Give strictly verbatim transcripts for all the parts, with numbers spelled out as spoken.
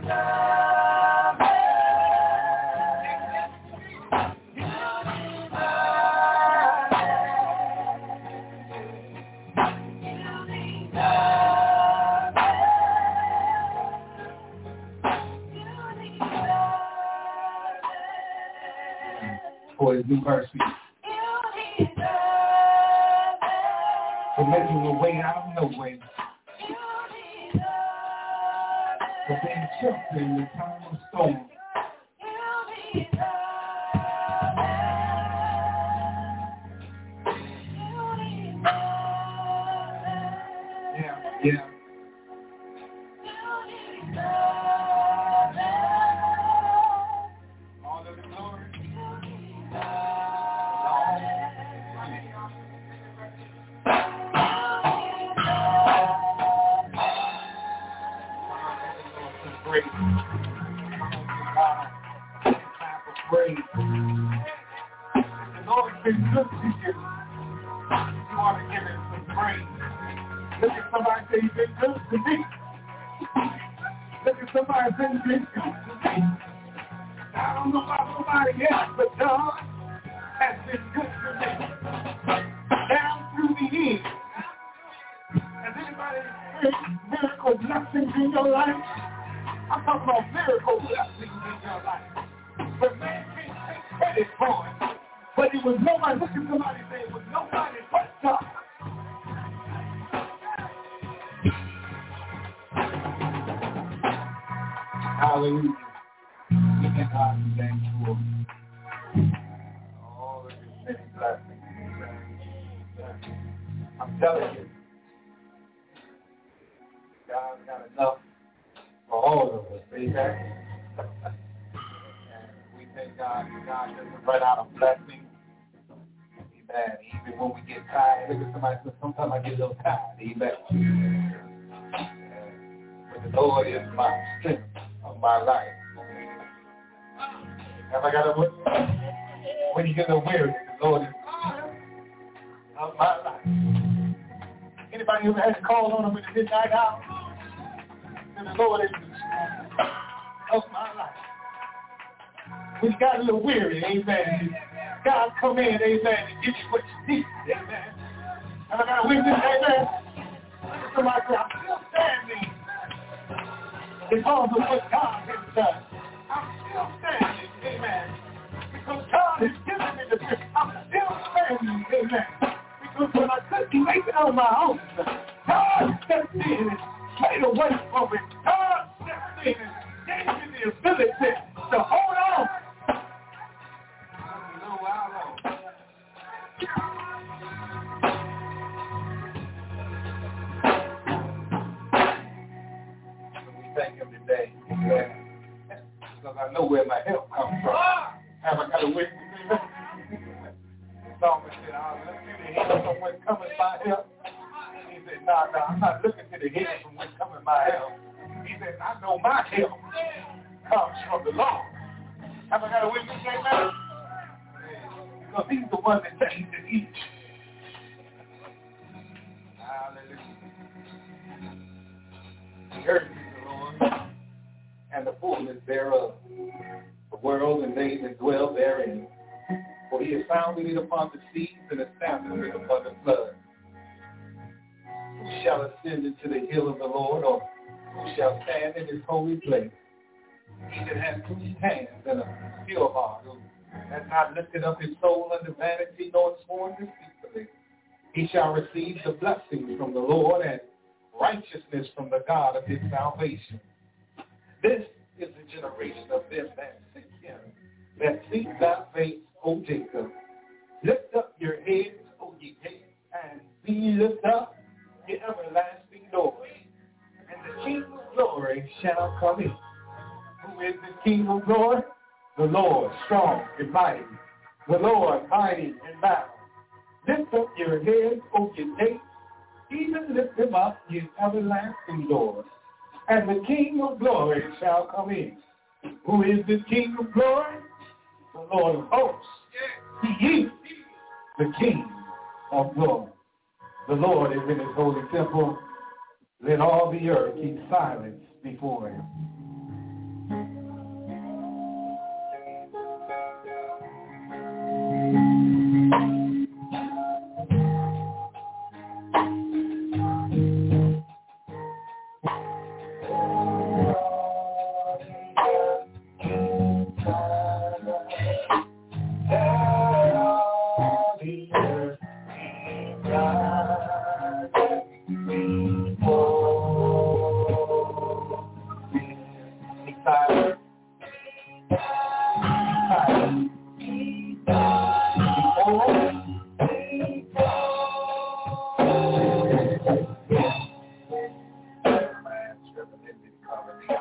For his new mercy, for making a way out of no way, for being shelter in the time of storm. Yeah, yeah. All of the glory. Praise. Praise. The Lord's been good to you. You want to give him some praise. Look at somebody say, he's been good to me. Look at somebody say, he's been good to me. I don't know about nobody else, but God has been good to me. Down through the years. Has anybody experienced miracle blessings in your life? I'm talking about miracle blessings in your life. But man can't take credit for it. But it was nobody. Look at somebody and say, it was nobody but God. Hallelujah. We can God thank you for all of his many blessings. I'm telling you, God's got enough for all of us. Amen. And we thank God that God doesn't run out of blessings. Amen. Even when we get tired, look at somebody say, sometimes I get a little tired. Amen. But the Lord is my strength of my life. Have I got a witness? When you get a weary, the Lord is of my life. Anybody ever had to call on him in the midnight hour? And the Lord is of my life. When you got a little weary, amen, God come in, amen, and give you what you need, amen. Have I got a witness, amen? Somebody say, I'm still standing because of what God has done. I'm still standing, amen, because God has given me the gift. I'm still standing, amen, because when I couldn't make it on my own, God stepped in and made a way for me. God stepped in and gave me the ability to hold on. A little while long. We thank him today, amen. Because I know where my help comes from. Have I got a witness? The psalmist said, I'll look to the hill from whence cometh my help. He said, no, nah, no, nah, I'm not looking to the hill from whence cometh my help. He said, I know my help comes from the Lord. Have I got a witness, amen? Because he's the one that takes it each. Hallelujah. The earth is the Lord, and the fullness thereof, the world and they that dwell therein. For he has founded it upon the seas and established it upon the floods. Who shall ascend into the hill of the Lord, or who shall stand in his holy place? He that has clean hands and a pure heart, who has not lifted up his soul unto vanity, nor sworn deceitfully, he shall receive the blessings from the Lord and righteousness from the God of his salvation. This is the generation of them that seek him, that seek thy face, O Jacob. Lift up your heads, O ye gates, and be lift up your everlasting doors, and the King of glory shall come in. Who is the King of glory? The Lord, strong and mighty. The Lord, mighty in battle. Lift up your heads, O ye gates, even lift them up, ye everlasting doors, and the King of glory shall come in. Who is the King of glory? The Lord of hosts. He is the King of glory. The Lord is in his holy temple. Let all the earth keep silence before him.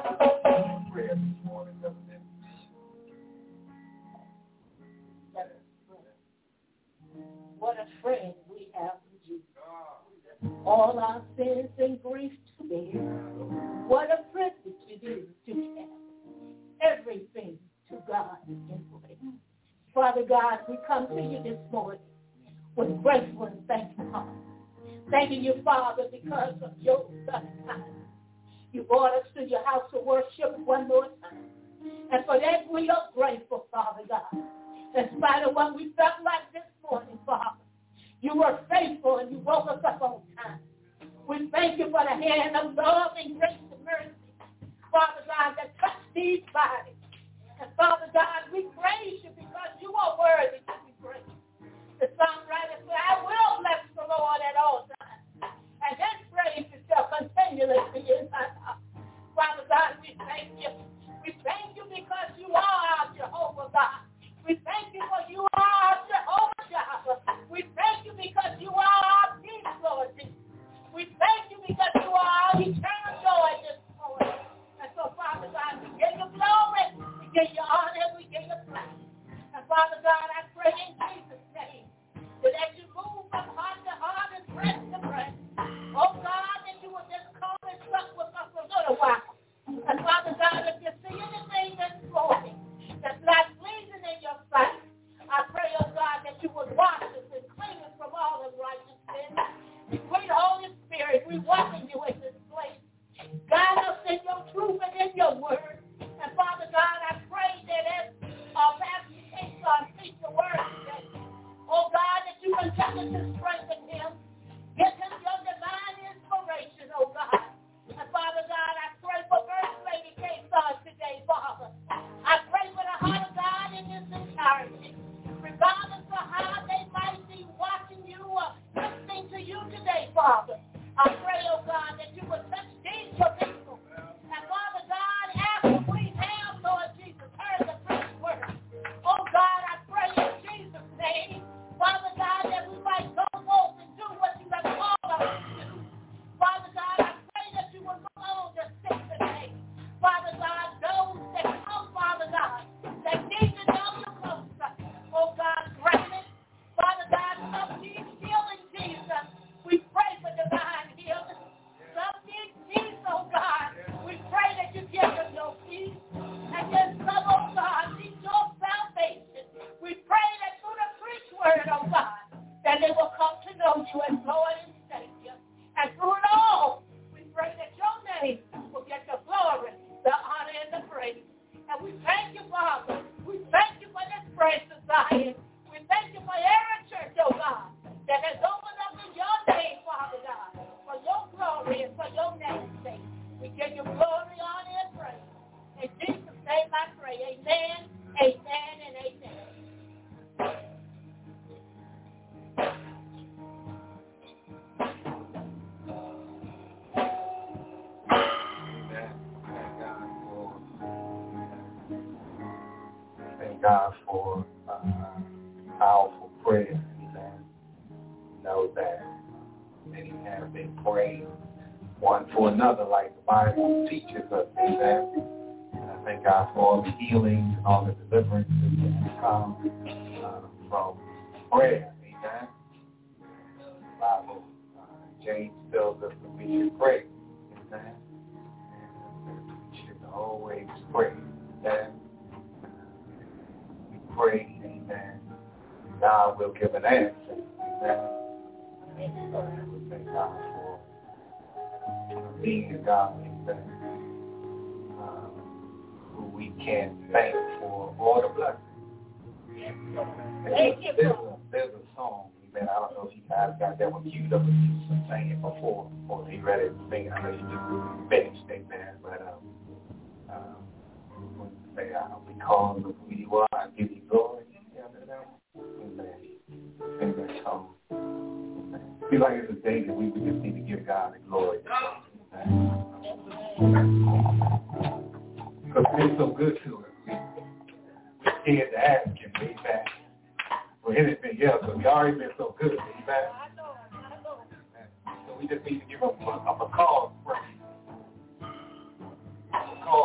Prayer this morning, Brother Dennis. What a friend we have in Jesus. All our sins and griefs to bear. What a privilege it is to have everything to God in prayer. Father God, we come to you this morning with grateful and thankful heart. Thanking you, Father, because of your loving kindness. You brought us to your house of worship one more time. And for that we are grateful, Father God. In spite of what we felt like this morning, Father, you were faithful and you woke us up on time. We thank you for the hand of love and grace and mercy, Father God, that touched these bodies. And Father God, we praise you because you are worthy to be praised. The songwriter said, I will bless the Lord at all times, and his praise shall continually be in my mouth. Father God, we thank you. We thank you because you are our Jehovah God. We thank you for you are our Jehovah Jireh. We thank you because you are our peace, Lord Jesus. We thank you because you are our eternal joy this morning. And so, Father God, we give you glory, we give you honor, we give you praise. And Father God, I pray in Jesus' name that as you move from heart to heart and breast to breast, oh God, that you will just come and sup with us a little while. And Father God, if you see anything this morning that's not pleasing in your sight, I pray, oh God, that you would wash us and clean us from all unrighteousness. Sweet Holy Spirit, we welcome you in this place. Guide us in your truth and in your word. And Father God, I pray that as our Pastor Kingston speaks the word today, oh God, that you continue to strengthen him. Give him your divine inspiration, oh God. And Father God, I pray for First Lady Kingston today, Father. I pray for the heart of God in this entirety. Regardless of how they might be watching you or listening to you today, Father. I pray, oh God, that you would touch these your people. And Father God, after we have, Lord Jesus, heard the first word, oh God, I pray in Jesus' name, Father God, that we might go forth and do what you have called us to do. Father God, I pray that you would look on the sick today. Father God, those that come, Father God, that need to know you closer. Oh God, grant it. Father God, some need healing, Jesus. We pray for divine healing. Some need peace, oh God. We pray that you give them your peace. And then some, oh God, need your salvation. We pray that through the preach word, oh God, that they will come to know you as Lord and Savior. And through it all, we pray that your name will get the glory, the honor, and the praise. And we thank you, Father. We thank you for this praise society. We thank you for every church, oh God, that has opened up in your name, Father God, for your glory and for your name's sake. We give you glory, honor, and praise. In Jesus' name I pray. Amen, amen, and amen. Thank God for uh, powerful prayer. Amen. Know that many have been praying one for another, like the Bible teaches us. Amen. And I thank God for all the healings and all the deliverances that come uh, from prayer. Amen. The Bible, uh, James tells us that we should pray. Amen. And we should always pray. Amen. Pray, amen. God will give an answer. Amen. And we thank God for being a God, amen, um, who we can thank for all the blessings. Thank you. There's a, there's a song, amen. I don't know if you guys got that one queued up, but you been singing it before, before they ready to sing. I know you just finished, amen. But um, um, when you say, uh, because of who you are, I give you glory. Amen. Amen. So, I feel like it's a day that we would just need to give God the glory. Because we've been so good to us. We, we're scared to ask Him, amen, for anything else. But we already been so good, amen. I know, I know. So we just need to give Him a, a cause praise. A cause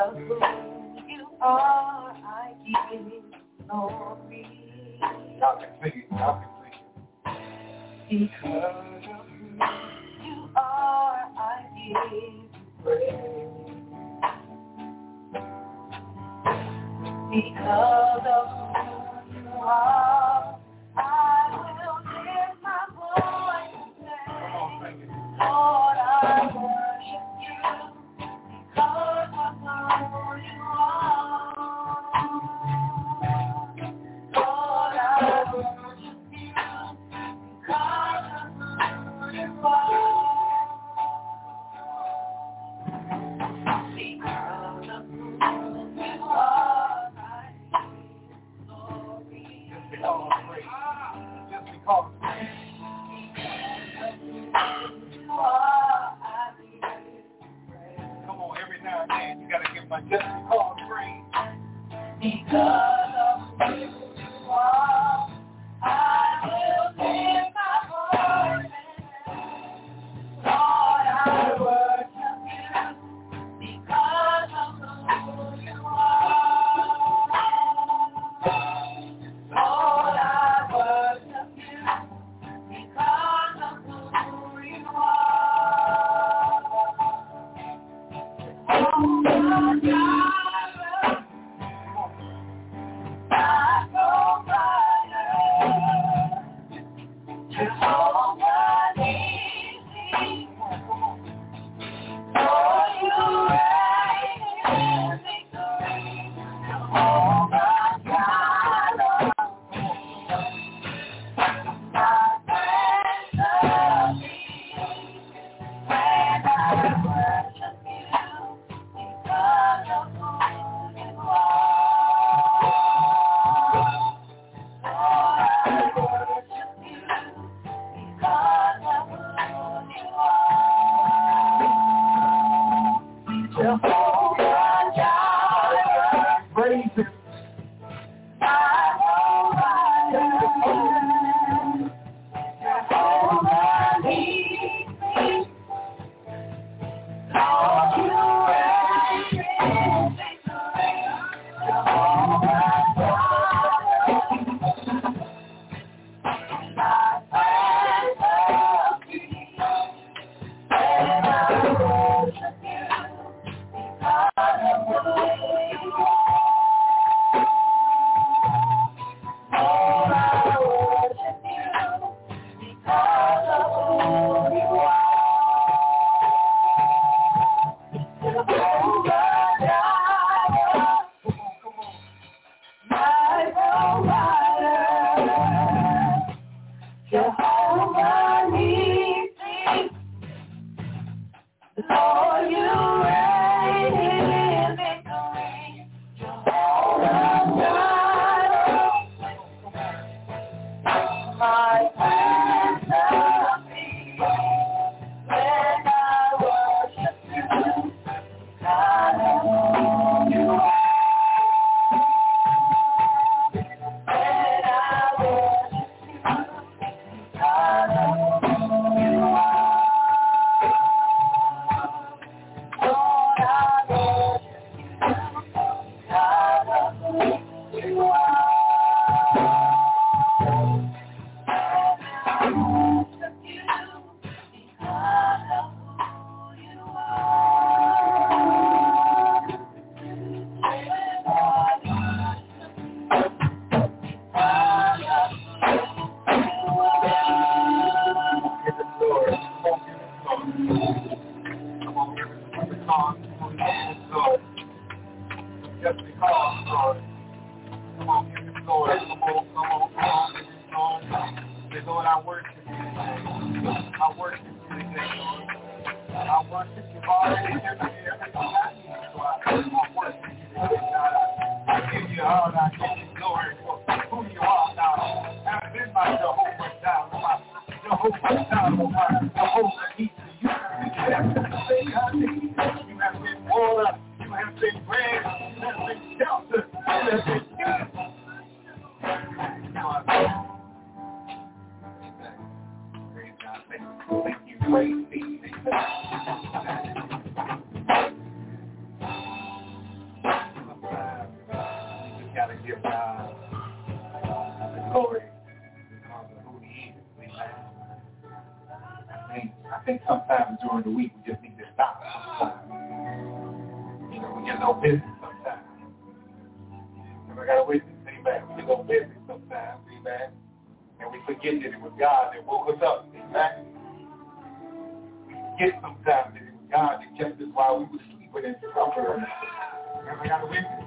of who you are, I give glory. Y'all can sing it. Y'all can sing it. Because of who you are, I give praise. Because of who you are, I will lift my voice and say, Lord, I worship you because of who you are. Lord, I worship you because of who you are. Because of who you are, I give glory. Just because of praise. Just because of praise. Come on, every now and then you gotta give my just because praise. Because of who you are, I will lift my voice and say, Lord, I worship you because of who you are. Lord, I worship you because of who you are. Oh, my God, my provider, Jehovah Nissi, for you reign in victory, Jehovah Jireh, my Prince of Peace, when I worship you because of who you are. Lord, I worship you because of who you are. Jehovah Jireh, Praise him. my provider, Jehovah Nissi, Lord, you reign in victory, Jehovah Jireh, my Prince of Peace, when I worship you because of who you are. Lord, I worship you because of who you are. Jehovah Jireh, my provider, Jehovah Nissi, Lord, you reign in victory, Jehovah Jireh, my Prince of Peace, when I worship you, God of who you are. When I worship you, God of who you are. Lord, I worship you, God of who you are. I worship you because of who you are. Give it Lord. Come on, give it Lord. Come on, give it Lord. Just because, Lord. Come on, give it Lord. Come on, come on, come on, give it Lord. Say, Lord, I worship you today. I worship you today, Lord. I worship you already every day, every time I need you, Lord. I worship you today, God. I give you all, I give you glory for who you are now. I've been my Jehovah Jireh, my Jehovah Jireh, my Jehovah Nissi. You have been everything I need. You have been water. You have been bread. You have been shelter. You have been good. Praise God. Thank you. Thank you. Praise be. give God the glory because of who he is. Amen. I think, I think sometimes during the week we just need to stop sometimes. You know, we get a little busy sometimes. If I got to witness, amen. We get a little busy sometimes, amen. And we forget that it was God that woke us up, amen. We forget sometimes that it was God that kept us while we were sleeping and slumbering. If I got to witness.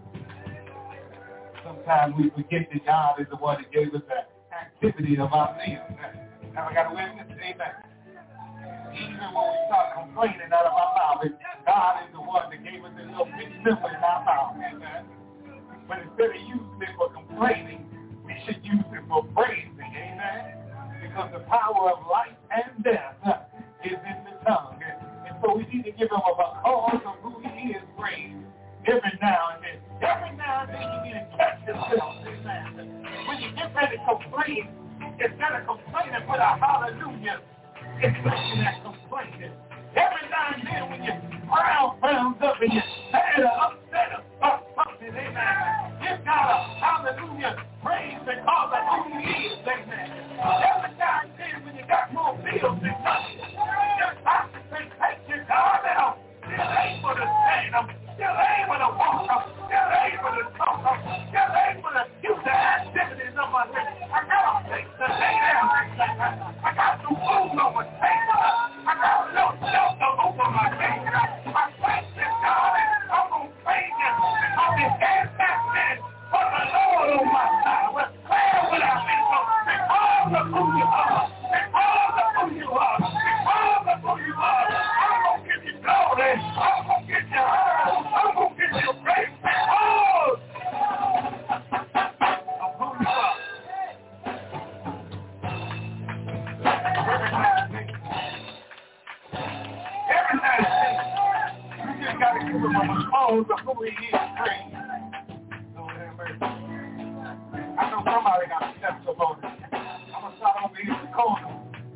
Sometimes we forget that God is the one that gave us the activity of our limbs. Have I got a witness? Amen. Even when we start complaining out of our mouth, God is the one that gave us a little bit simple in our mouth. Amen. But instead of using it for complaining, we should use it for praising. Amen. Because the power of life and death is in the tongue. And so we need to give him a cause of who he is, praise. Every now and then. Every now and then you need to catch yourself. Amen. When you get ready to complain, instead of complaining, put a hallelujah. It's looking at complaining. Every now and then when your brow frowns up and your head are upset about something, amen. Give God a hallelujah praise because of who he is, amen. Every now and then when you got more bills than nothing, your doctor say, take your God out. Still able to stand them, still able to walk them, still able to talk them, still able to do the activities of my life. I got a place to lay down. I got some food on my table. I got a little shelter over my head. I thank you, God, and I'm going to praise you. I'll be hands back then for the Lord on my side. Where would I be? Because of who you are. Because of who you are. Because of who you are. I'm going to give you glory. I'm going to give you honor. I'm going to give you praise. Because of who you are. Every night, you just got to give him a cause of who he is. Praise. I know somebody got a testimony. I'm going to start over here in the corner.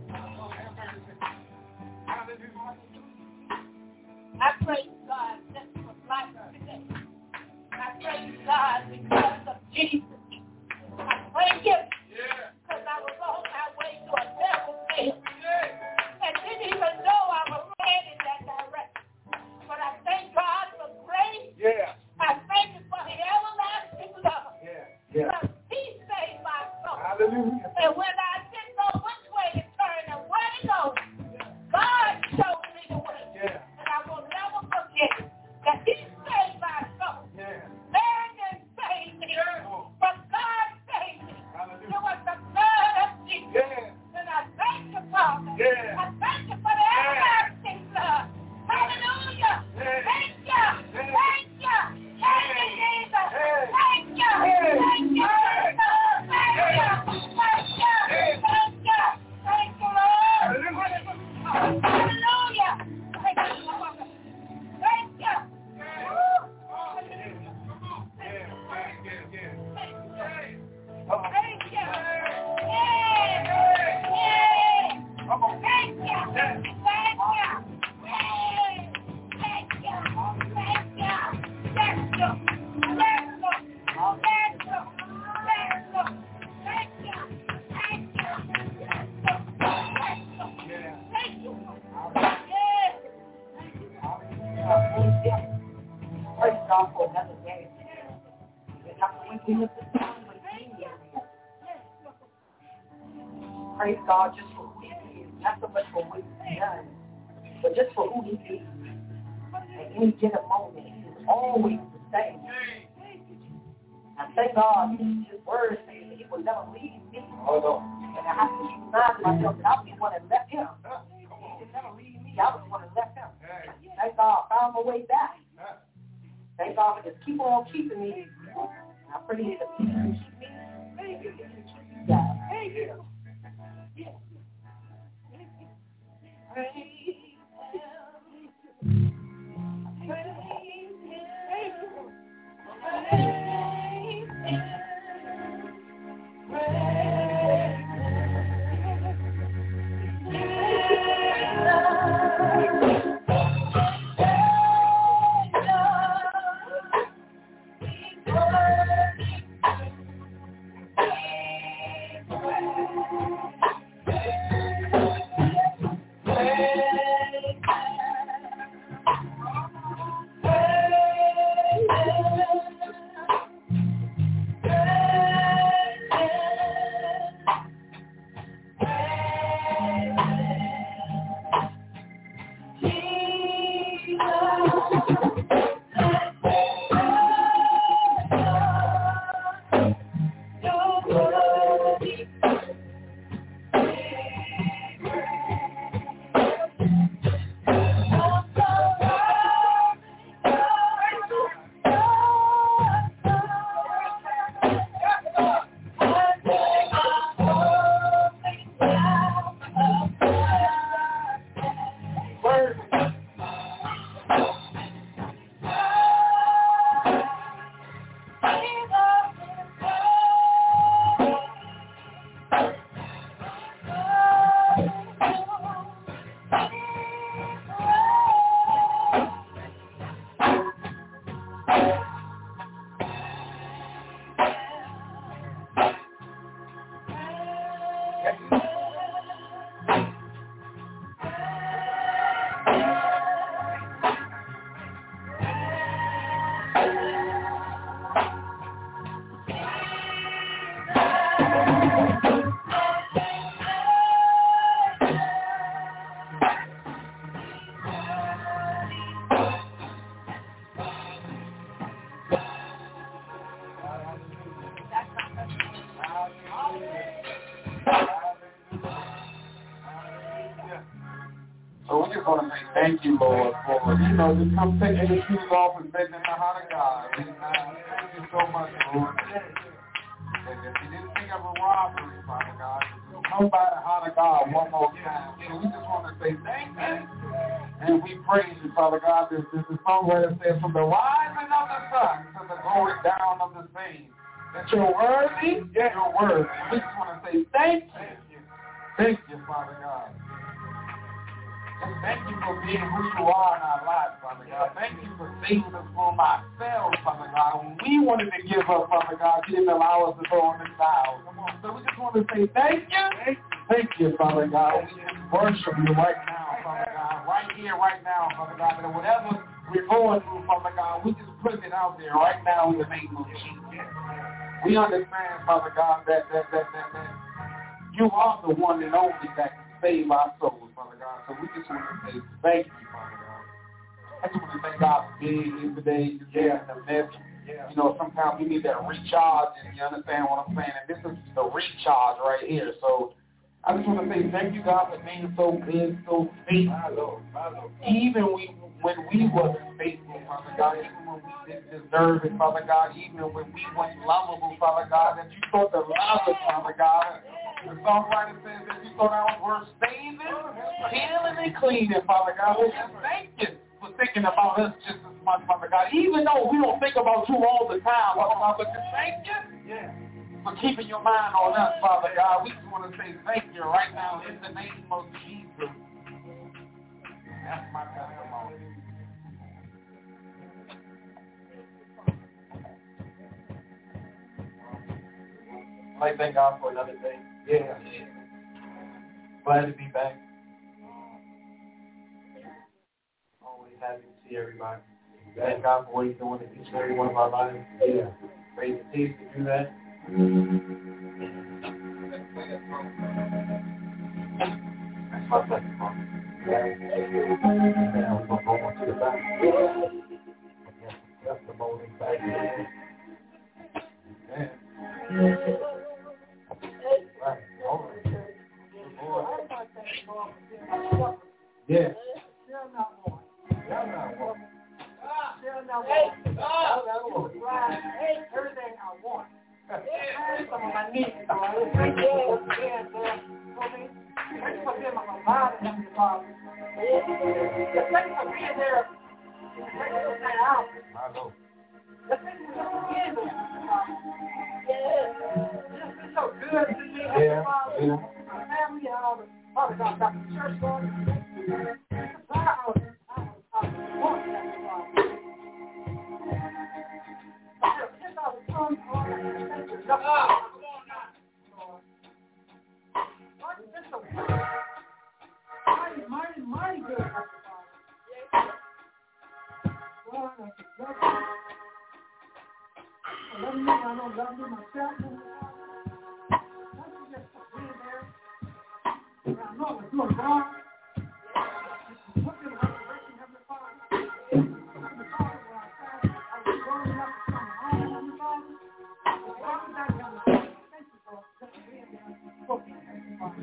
I praise God just for life today. I praise God because of Jesus. I praise him because I was on my way to a devil field and didn't even know I was headed in that direction. But I thank God for grace. Yeah. I thank him for his everlasting love. Yeah. Yeah. Because he saved my soul. Hallelujah. And when I didn't know which way to turn and where to go, God showed me the way. Yeah. And I will never forget that he saved my soul. Yeah. Man didn't save me, Yeah. but God saved me. Hallelujah. It was the blood of Jesus. Yeah. And I thank you, Father. Yeah. I thank you for the everlasting blood. Hallelujah. Yeah. Thank you. Yeah. Thank you. Thank you, Jesus. Yeah. Thank you. Yeah. Thank you, Jesus. Thank you. Thank you. Thank you. Thank you, Lord. Hallelujah. Thank you, Father. Thank you. Woo. Hallelujah. Thank you. Thank you. Yeah. Yeah. Thank you. Thank you. Yeah. Thank you. Thank you. Thank you. Thank you. Thank you. Thank you. Thank you. Thank you. Thank you. Thank you. Yeah. Praise God for another day. And I'm waking up this morning with you. Praise God just for who he is. Not so much for what he's done, but just for who he is. At any given moment, he's always the same. I thank God his word says that he will never leave me. Oh, no. And I have to remind myself that I'm the one that left him. He will never leave me. I was the one that left him. Thank God I found my way back. Thank God for just keep on keeping me. I pray that he will keep me. Thank you. Yeah. Thank you. Yeah. Praise him. Praise him. Praise him. Praise him. just want to say thank you, Lord, for, you know, just come taking the shoes off and sitting in the heart of God. And, uh, thank you so much, Lord. And if you didn't think of a robbery, Father God, come by the heart of God one more time. So we just want to say thank you. And we praise you, Father God. This is the songwriter says, from the rising of the sun to the going down of the same, that you're worthy, yeah, you're worthy. We just want to say thank you. Thank you, Father God. And thank you for being who you are in our lives, Father God. Thank you for saving us from ourselves, Father God. When we wanted to give up, Father God, you didn't allow us to go on the clouds. So we just want to say thank you. Thank you, Father God. We just worship you right now, Father God. Right here, right now, Father God. And whatever we're going through, Father God, we just put it out there right now in the name of Jesus. We understand, Father God, that, that, that, that, that you are the one and only that can save our souls, Father God. So we just want to say thank you, Father God. I just want to thank God for being here today, just yeah. in the midst. Yeah. You know, sometimes we need that recharge, and you understand what I'm saying? And this is the recharge right here. So I just want to say thank you, God, for being so good, so faithful. Even we, when we wasn't faithful, Father God, even when we didn't deserve it, Father God, even when we weren't lovable, Father God, that you thought to love us, Father God. The songwriter says that you thought I was worth saving, healing, and cleaning, Father God. We just thank you for thinking about us just as much, Father God. Even though we don't think about you all the time, Father God, but just thank you yeah. for keeping your mind on us, Father God. We just want to say thank you right now in the name of Jesus. That's my testimony. I thank God for another day. Yeah. Glad to be back. Always happy to see everybody. Thank God for what He's doing in each and every one of our lives. Yeah. Praise the Team to do that. That's my testimony. Yeah. Now we're going to go on to the back. That's the testimony back here. Yeah. Right. All right. Yeah. Shall not want. Shall not want. Shall not want. Shall not want. Everything I want. Some of my needs. So I just thank you again, man. Thanks for being on my mind, Heavenly Father. Thanks for being there. Thanks for being out. I know. Thanks for being there. It's been so good to me, Heavenly Father. Yeah. My family and all the Father God got the church going. I was, I was, I was born Heavenly Father. Just I was born, all that. Thank you. Come on now. Lord, it's been so good. Mighty, mighty, mighty good, Heavenly Father. Lord, I love you. I love you, I don't love you myself. Thank you just for being there. I know I was doing wrong. Look at the resurrection, Heavenly Father. Heavenly Father, when I said I was growing up to come home, Heavenly Father, I was walking back, Heavenly Father. Thank you for just being there and spoken, Heavenly Father.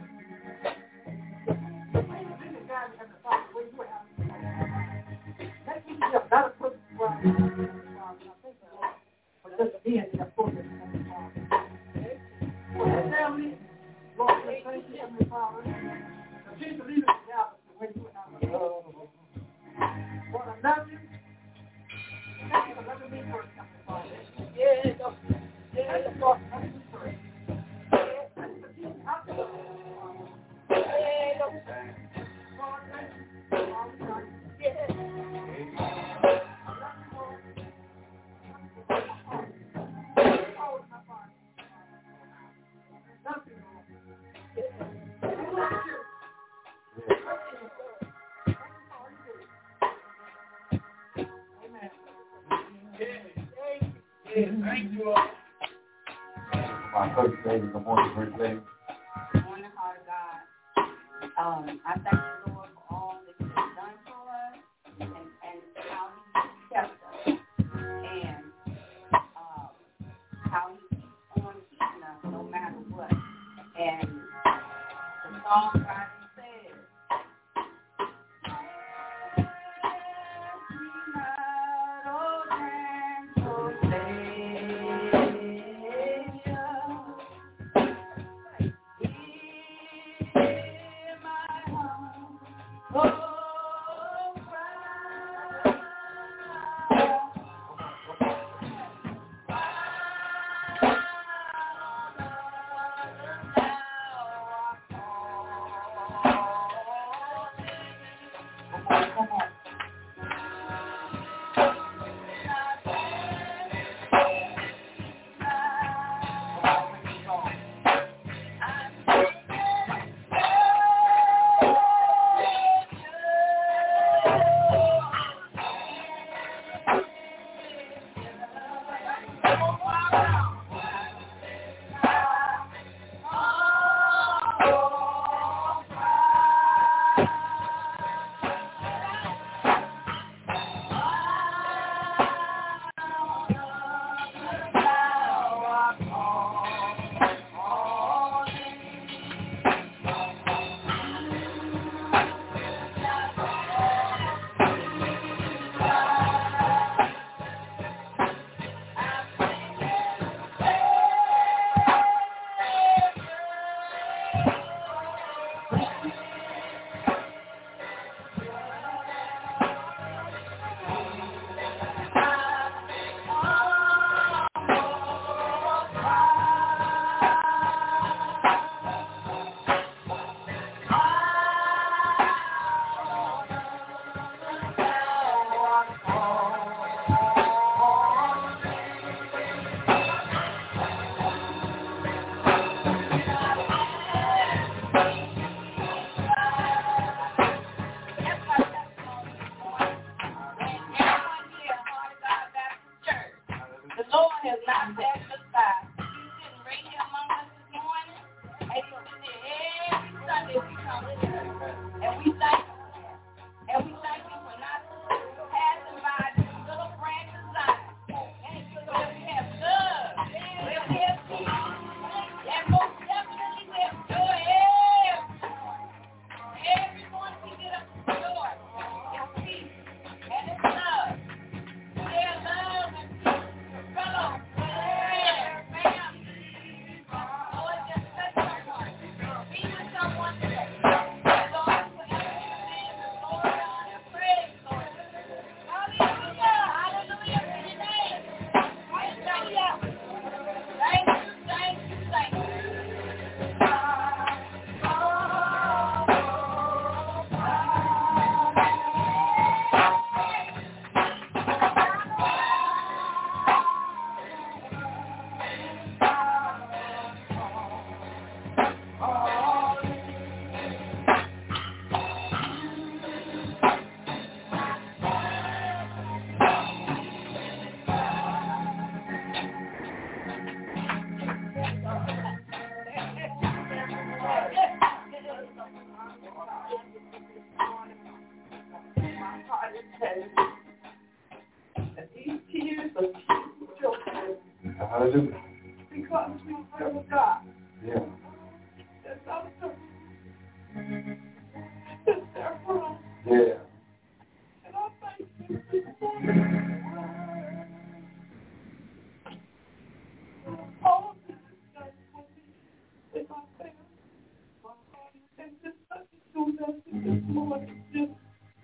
Thank you for being the God, Heavenly Father, where you have me. Make me be a better person for us, Heavenly Father. I thank you, Lord, for just being there for us, Heavenly Father. For the family, Lord, thank you, Heavenly Father. Continue to lead us together the way you have us. Lord, I love you. Thank you for loving me first, Heavenly Father. Yeah, thank you for loving me first. Thank you for keeping us, Heavenly Father. Yeah, Lord, thank you for all the time. Yeah. I love you, Lord. Oh, my Father. Love you, Lord. Thank you. Thank you, Lord. My first lady, good morning, first lady. Good morning, Heart of God. Um, I thank you, Lord, for all that you've done for us and, and how He kept us and uh, how He keeps on keeping us no matter what. And the songwriter says, Hallelujah. Because we serve a God. Yeah. That's our service. It's there for us. Yeah. And I thank you this morning. All of this is done for me in my family. And just let me do that this morning. Just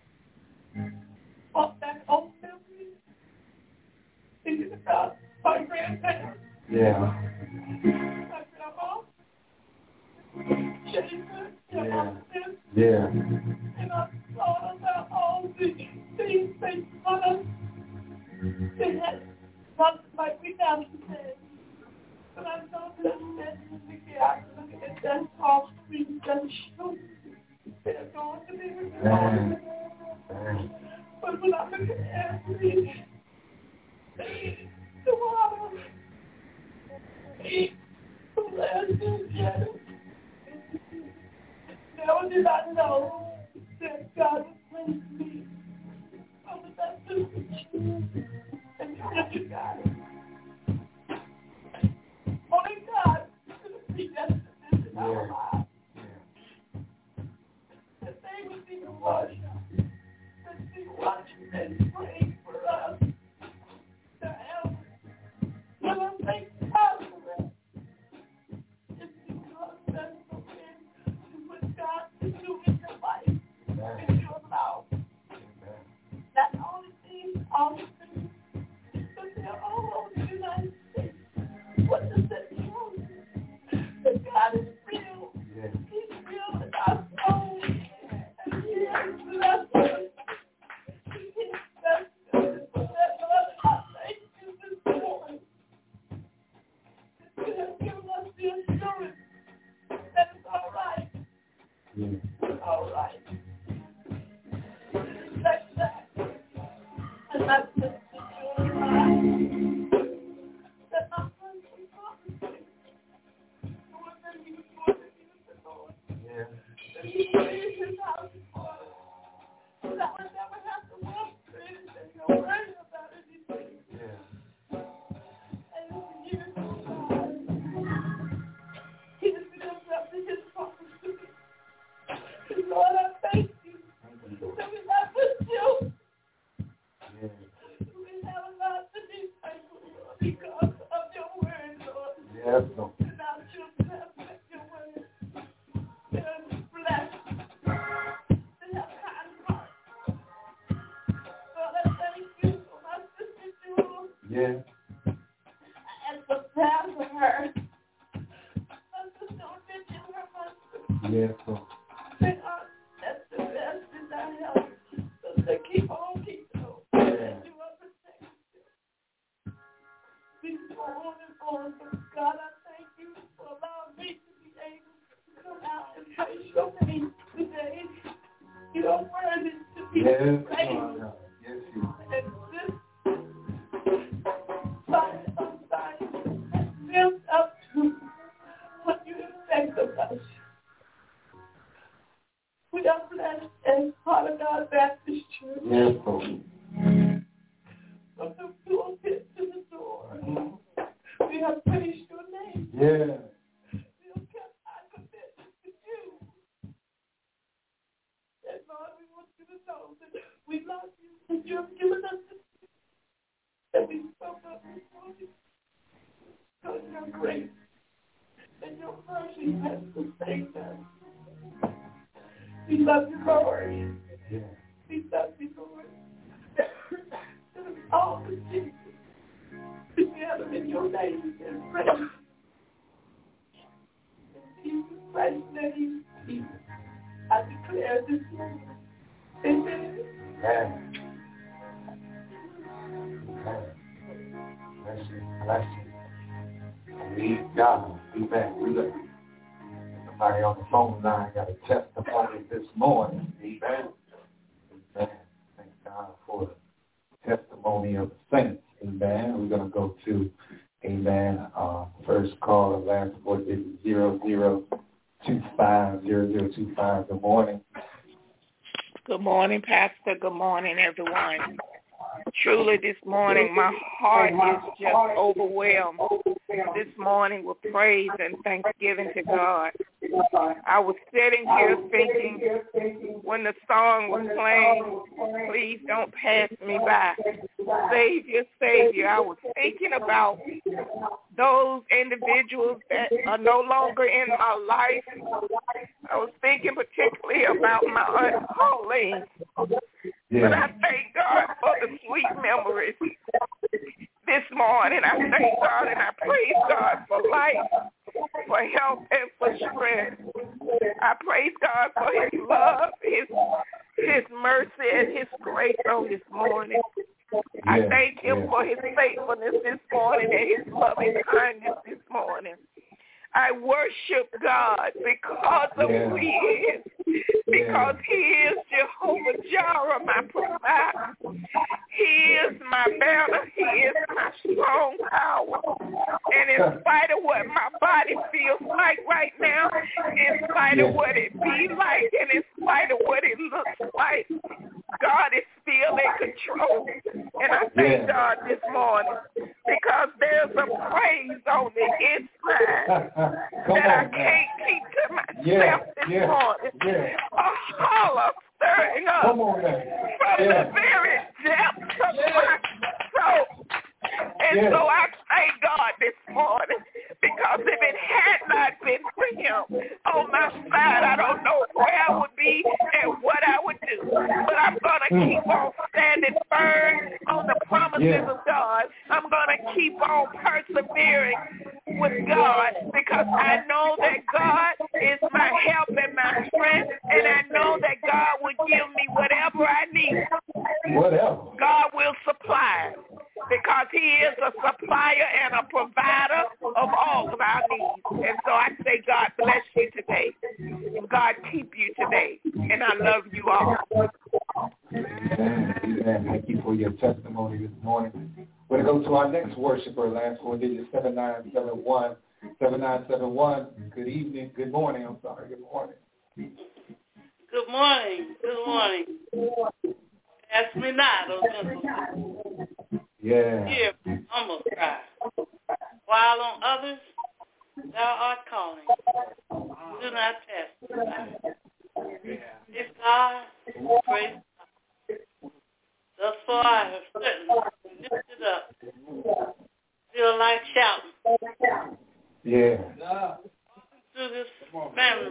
up that old memory. Thinking about my grandparents. Yeah. My grandma. Jason. Yeah. Yeah. And I thought about all the things they taught us. They had something like we now today. But I know that I look at that offspring that shows they're going to be responsible. But when I look at Anthony, the water, the last year, never did I know that God was placed me over that position. And you know you got it. Only God could predestined this in our lives. That they would be watching, that be watching and praying for us forever. And I thank God for that. It's because that's the way what God can do in your life and your mouth. Not only things, all the things, but they're all over the United States. What does that tell you? That God is real. Yeah. He's real in our soul. And He has blessed us. He has blessed us. For that, Lord, I thank you this morning. That you have given us the assurance that it's all right. Yeah. It's all right. Like that. And that's just the joy of life. That I'm going to be promising. Lord, that He was born to be with the Lord. Yeah. That He raised His house for us. So that we never have to walk through it and you're worried about anything. Yeah. And it's years of God. He has lived up to His promise to me. And Lord, I thank you that we have with you. Yeah. We have a lot to be thankful for because of your word, Lord. Yes, Lord. And our children have kept your word. They're blessed. They have kind hearts. Lord, I thank you for my sister Jewel. Yeah. And for prayer for her. I just don't mention her husband. Yes, Lord. They are, that's the best in their health. So they keep on keeping on. Yeah. And you are protecting them. We go on and on, but God, I thank you for allowing me to be able to come out and praise your name today. You are worthy to be Yes, praised. Lord. Yes, you are. And this sign of sign has lived up to what you expect of us. We are blessed as part of God Baptist Church. Yes, Lord. From the pulpit to the door. Mm-hmm. We have praised your name. Yeah. We have kept our commitment to you. And Lord, we want you to know that we love you and you have given us the that we spoke up this morning. Because your grace and your mercy has sustained us. We love you, Lord. Yeah. We love you, Lord. All continue together in your name and praise. In Jesus Christ's name, Jesus, I declare this morning. Amen. Amen. Amen. Bless you. Bless you. Believe God. Amen. We got somebody on the phone line got a testimony this morning. Amen. Amen. Thank God for the testimony of the saints. Amen. We're going to go to, amen, uh, first call, last voice is zero zero two five zero zero two five. Good morning. Good morning, Pastor. Good morning, everyone. Truly this morning, my heart is just overwhelmed this morning with praise and thanksgiving to God. I was sitting here thinking when the song was playing, please don't pass me by. Savior, Savior. I was thinking about those individuals that are no longer in my life. I was thinking particularly about my Aunt Pauline. Yeah. But I thank God for the sweet memories this morning. I thank God and I praise God for life, for health, and for strength. I praise God for his love, his his mercy, and his grace on this morning. Yeah, I thank him yeah. for his faithfulness this morning and his loving kindness this morning. I worship God because of yeah. who he is, because yeah. he is Jehovah Jireh, my provider. He is my banner. He is my strong power. And in spite of what my body feels like right now, in spite of what it be like, and in spite of what it looks like, God is still in control. And I thank yeah. God this morning because there's a praise on the inside that I can't keep to myself yeah. this yeah. morning. Yeah. A holler stirring up on, from yeah. the very depths of yeah. my soul. And yeah. so I thank God this morning because if it had not been for him on my side, I don't know where I would be and what I would do. But I'm going to mm. keep on standing firm on the promises yeah. of God. I'm going to keep on persevering with God because I know that God is my help and my strength, and I know that God will give me whatever I need. Whatever. God will supply because he is a supplier and a provider of all of our needs. And so I say God bless you today. God keep you today. And I love you all. Amen. Amen. Thank you for your testimony this morning. We're going to go to our next worshiper, last four digits, seven nine seven one. seven nine seven one. Good evening. Good morning. I'm sorry. Good morning. Good morning. Good morning. Ask me not, oh gentle. Yeah. Here, almost cry. While on others, thou art calling. Do not test. Praise God. Praise God. Thus far I have certainly lifted up. Feel like shouting. Yeah. Through this family,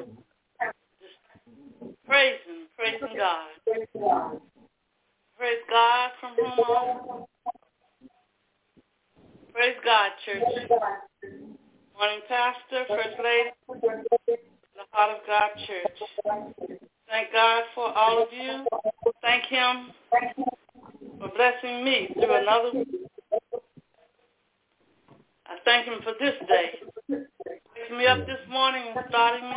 just praising, praising God. Praise God from whom all. Praise God, church. Morning, Pastor, First Lady, the Heart of God Church. Thank God for all of you. Thank him for blessing me through another week. I thank him for this day. Waking me up this morning and starting me.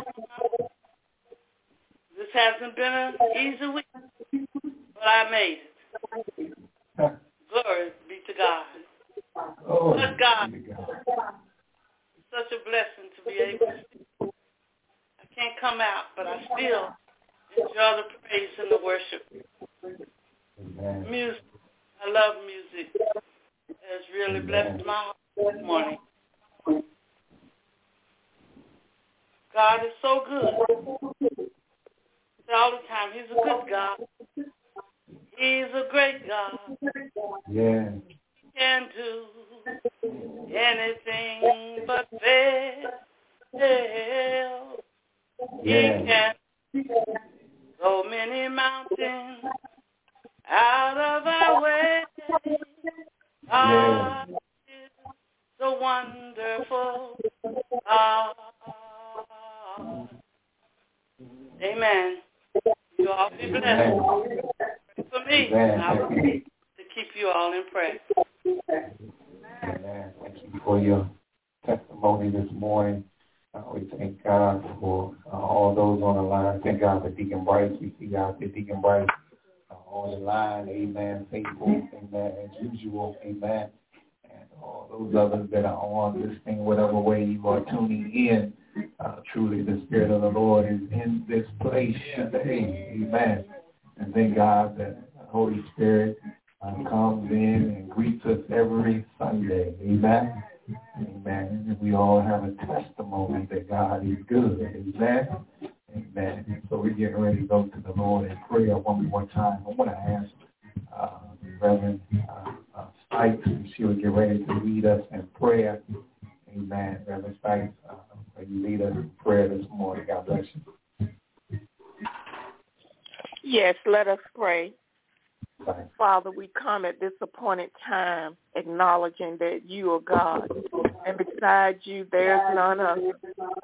This hasn't been an easy week, but I made it. Glory be to God. Oh, Bless God. Such a blessing to be able to speak. I can't come out, but I still enjoy the praise and the worship. Amen. Music. I love music. It has really Amen. Blessed my heart this morning. God is so good. All the time. He's a good God. He's a great God. Yeah. He can do anything but fail. Yeah. He can so many mountains out of our way. God yeah. is so wonderful. God. Amen. You all be blessed. Pray for me. And I will be to keep you all in prayer. Amen. Thank you for your testimony this morning. Uh, we thank God for uh, all those on the line. Thank God for Deacon Bryce. We see God for Deacon Bryce uh, on the line. Amen. Faithful. Amen. As usual. Amen. And all those others that are on listening, whatever way you are tuning in. Uh, truly, the Spirit of the Lord is in this place today. Amen. And thank God that the Holy Spirit uh, comes in and greets us every Sunday. Amen. Amen. And we all have a testimony that God is good. Amen. Amen. And so we're getting ready to go to the Lord in prayer one more time. I want to ask uh, Reverend uh, uh, Sykes if she would get ready to lead us in prayer. Amen. Reverend Sykes, uh, will you lead us in prayer this morning? God bless you. Yes, let us pray. Thanks. Father, we come at this appointed time acknowledging that you are God, and besides you, there's none other.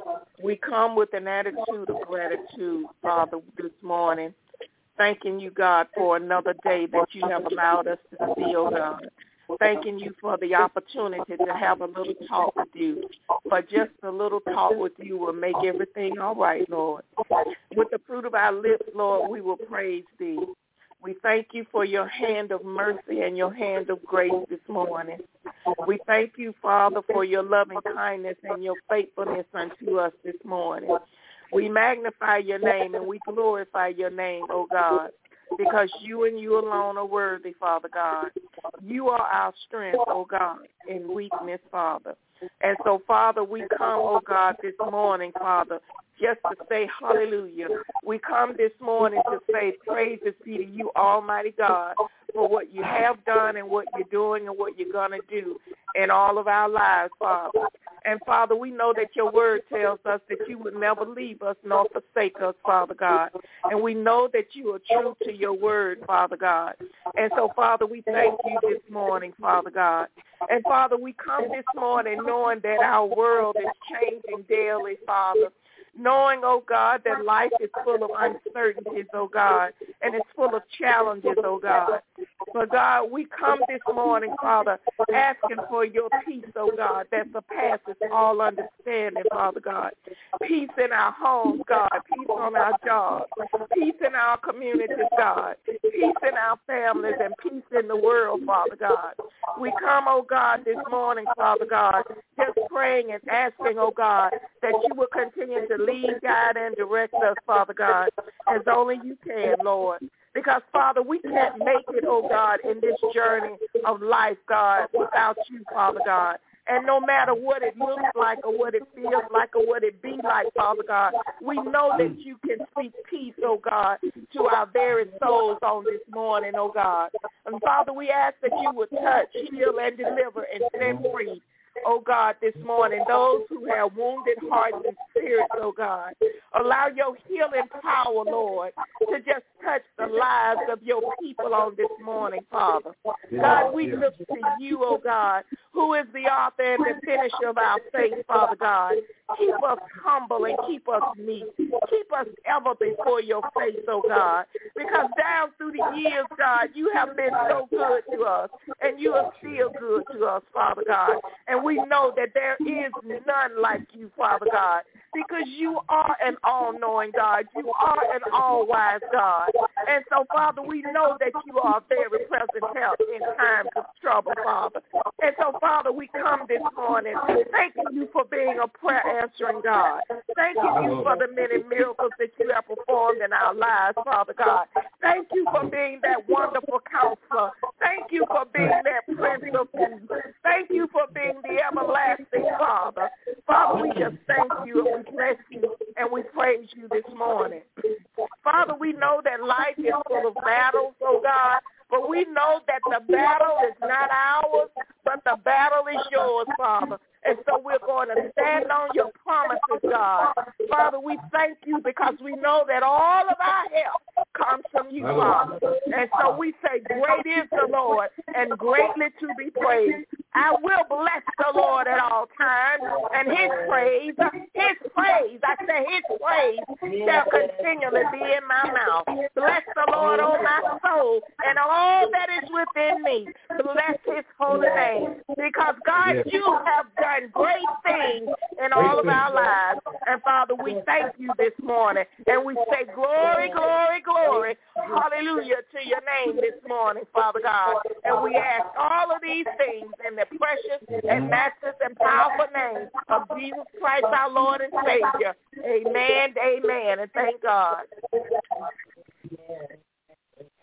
We come with an attitude of gratitude, Father, this morning, thanking you, God, for another day that you have allowed us to see, oh God. Thanking you for the opportunity to have a little talk with you. For just a little talk with you will make everything all right, Lord. With the fruit of our lips, Lord, we will praise thee. We thank you for your hand of mercy and your hand of grace this morning. We thank you, Father, for your loving kindness and your faithfulness unto us this morning. We magnify your name and we glorify your name, O God, because you and you alone are worthy, Father God. You are our strength, O God, in weakness, Father. And so, Father, we come, oh God, this morning, Father, just to say hallelujah. We come this morning to say praises be to you, Almighty God, for what you have done and what you're doing and what you're going to do in all of our lives, Father. And, Father, we know that your word tells us that you would never leave us nor forsake us, Father God. And we know that you are true to your word, Father God. And so, Father, we thank you this morning, Father God. And, Father, we come this morning knowing that our world is changing daily, Father. Knowing, oh God, that life is full of uncertainties, oh God, and it's full of challenges, oh God. But God, we come this morning, Father, asking for your peace, oh God, that surpasses all understanding, Father God. Peace in our homes, God. Peace on our jobs. Peace in our communities, God. Peace in our families and peace in the world, Father God. We come, oh God, this morning, Father God, just praying and asking, oh God, that you will continue to lead, guide, and direct us, Father God, as only you can, Lord. Because, Father, we can't make it, oh God, in this journey of life, God, without you, Father God. And no matter what it looks like or what it feels like or what it be like, Father God, we know that you can speak peace, oh God, to our very souls on this morning, oh God. And, Father, we ask that you would touch, heal, and deliver and set free, oh God, this morning, those who have wounded hearts and spirits, oh God. Allow your healing power, Lord, to just touch the lives of your people on this morning, Father. God, we look to you, oh God, who is the author and the finisher of our faith, Father God. Keep us humble and keep us meek. Keep us ever before your face, oh God. Because down through the years, God, you have been so good to us, and you are still good to us, Father God. And we know that there is none like you, Father God, because you are an all-knowing God. You are an all-wise God. And so, Father, we know that you are a very present help in times of trouble, Father. And so, Father, we come this morning thanking you for being a prayer-answering God. Thanking you for the many miracles that you have performed in our lives, Father God. Thank you for being that wonderful counselor. Thank you for being that Prince of Peace. Thank you for being the everlasting Father. Father, we just thank you and we bless you and we praise you this morning. Father, we know that life is full of battles, oh God, but we know that the battle is not ours, but the battle is yours, Father. And so we're going to stand on your promises, God. Father, we thank you because we know that all of our help comes from you, Father. And so we say, great is the Lord and greatly to be praised. I will bless the Lord at all times, and his praise, his praise, I say his praise shall continually be in my mouth. Bless the Lord, oh my soul, and all that is within me. Bless his holy name. Because, God, you have done great things in all of our lives. And, Father, we thank you this morning, and we say glory, glory, glory, hallelujah to your name this morning, Father God. And we ask all of these things in the precious and matchless and powerful name of Jesus Christ, our Lord and Savior. Amen, amen, and thank God.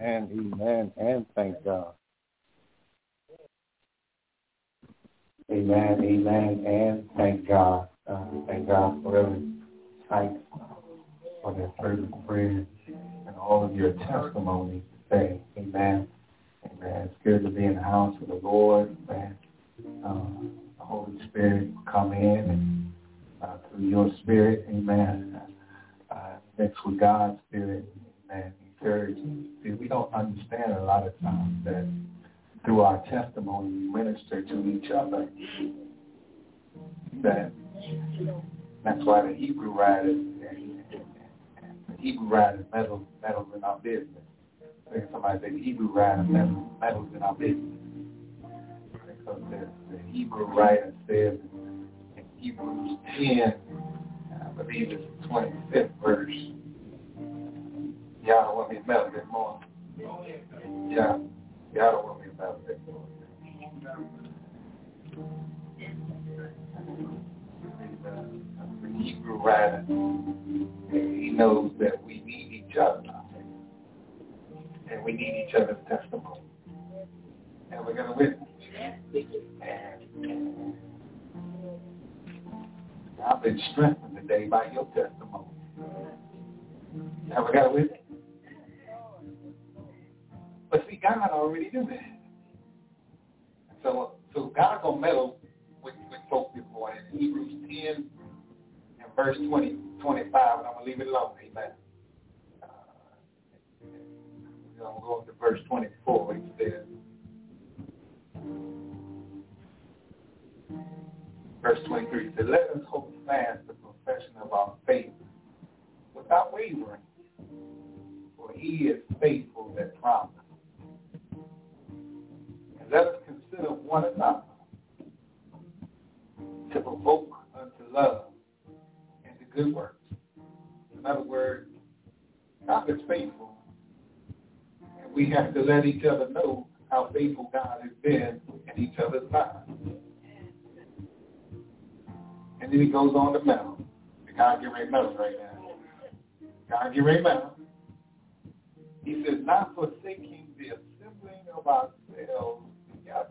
Amen, amen, and thank God. Amen, amen, and thank God. Uh, thank God for every sight, for their fervent prayers, and all of your testimonies today. Amen. Amen. It's good to be in the house of the Lord. Amen. Uh, the Holy Spirit come in and uh, through your spirit, amen, uh, mix with God's spirit, amen, encourage. See, we don't understand a lot of times that through our testimony we minister to each other. That, that's why the Hebrew writers, the Hebrew writers meddle, meddles in our business. Somebody say the Hebrew writer meddles, meddles in our business. Because the, the Hebrew writer says in Hebrews ten, I believe it's the twenty-fifth verse. Y'all don't want me to meddle this morning. Yeah, y'all don't want me to meddle this morning. The Hebrew writer, he knows that we need each other. And we need each other's testimony. And we're going to witness. And I've been strengthened today by your testimony. Have we got to witness? But see, God already knew that. So, so God going to meddle with, with folks this morning. In Hebrews ten and verse twenty, twenty-five, and I'm going to leave it alone. Amen. I'm going to verse twenty-four. He says, verse twenty-three, he said, let us hold fast the profession of our faith without wavering, for he is faithful that promised. And let us consider one another to provoke unto love and to good works. In other words, God is faithful. We have to let each other know how faithful God has been in each other's lives. And then he goes on to meddle. God get ready to meddle right now. God get ready to meddle. He says, not forsaking the assembling of ourselves together,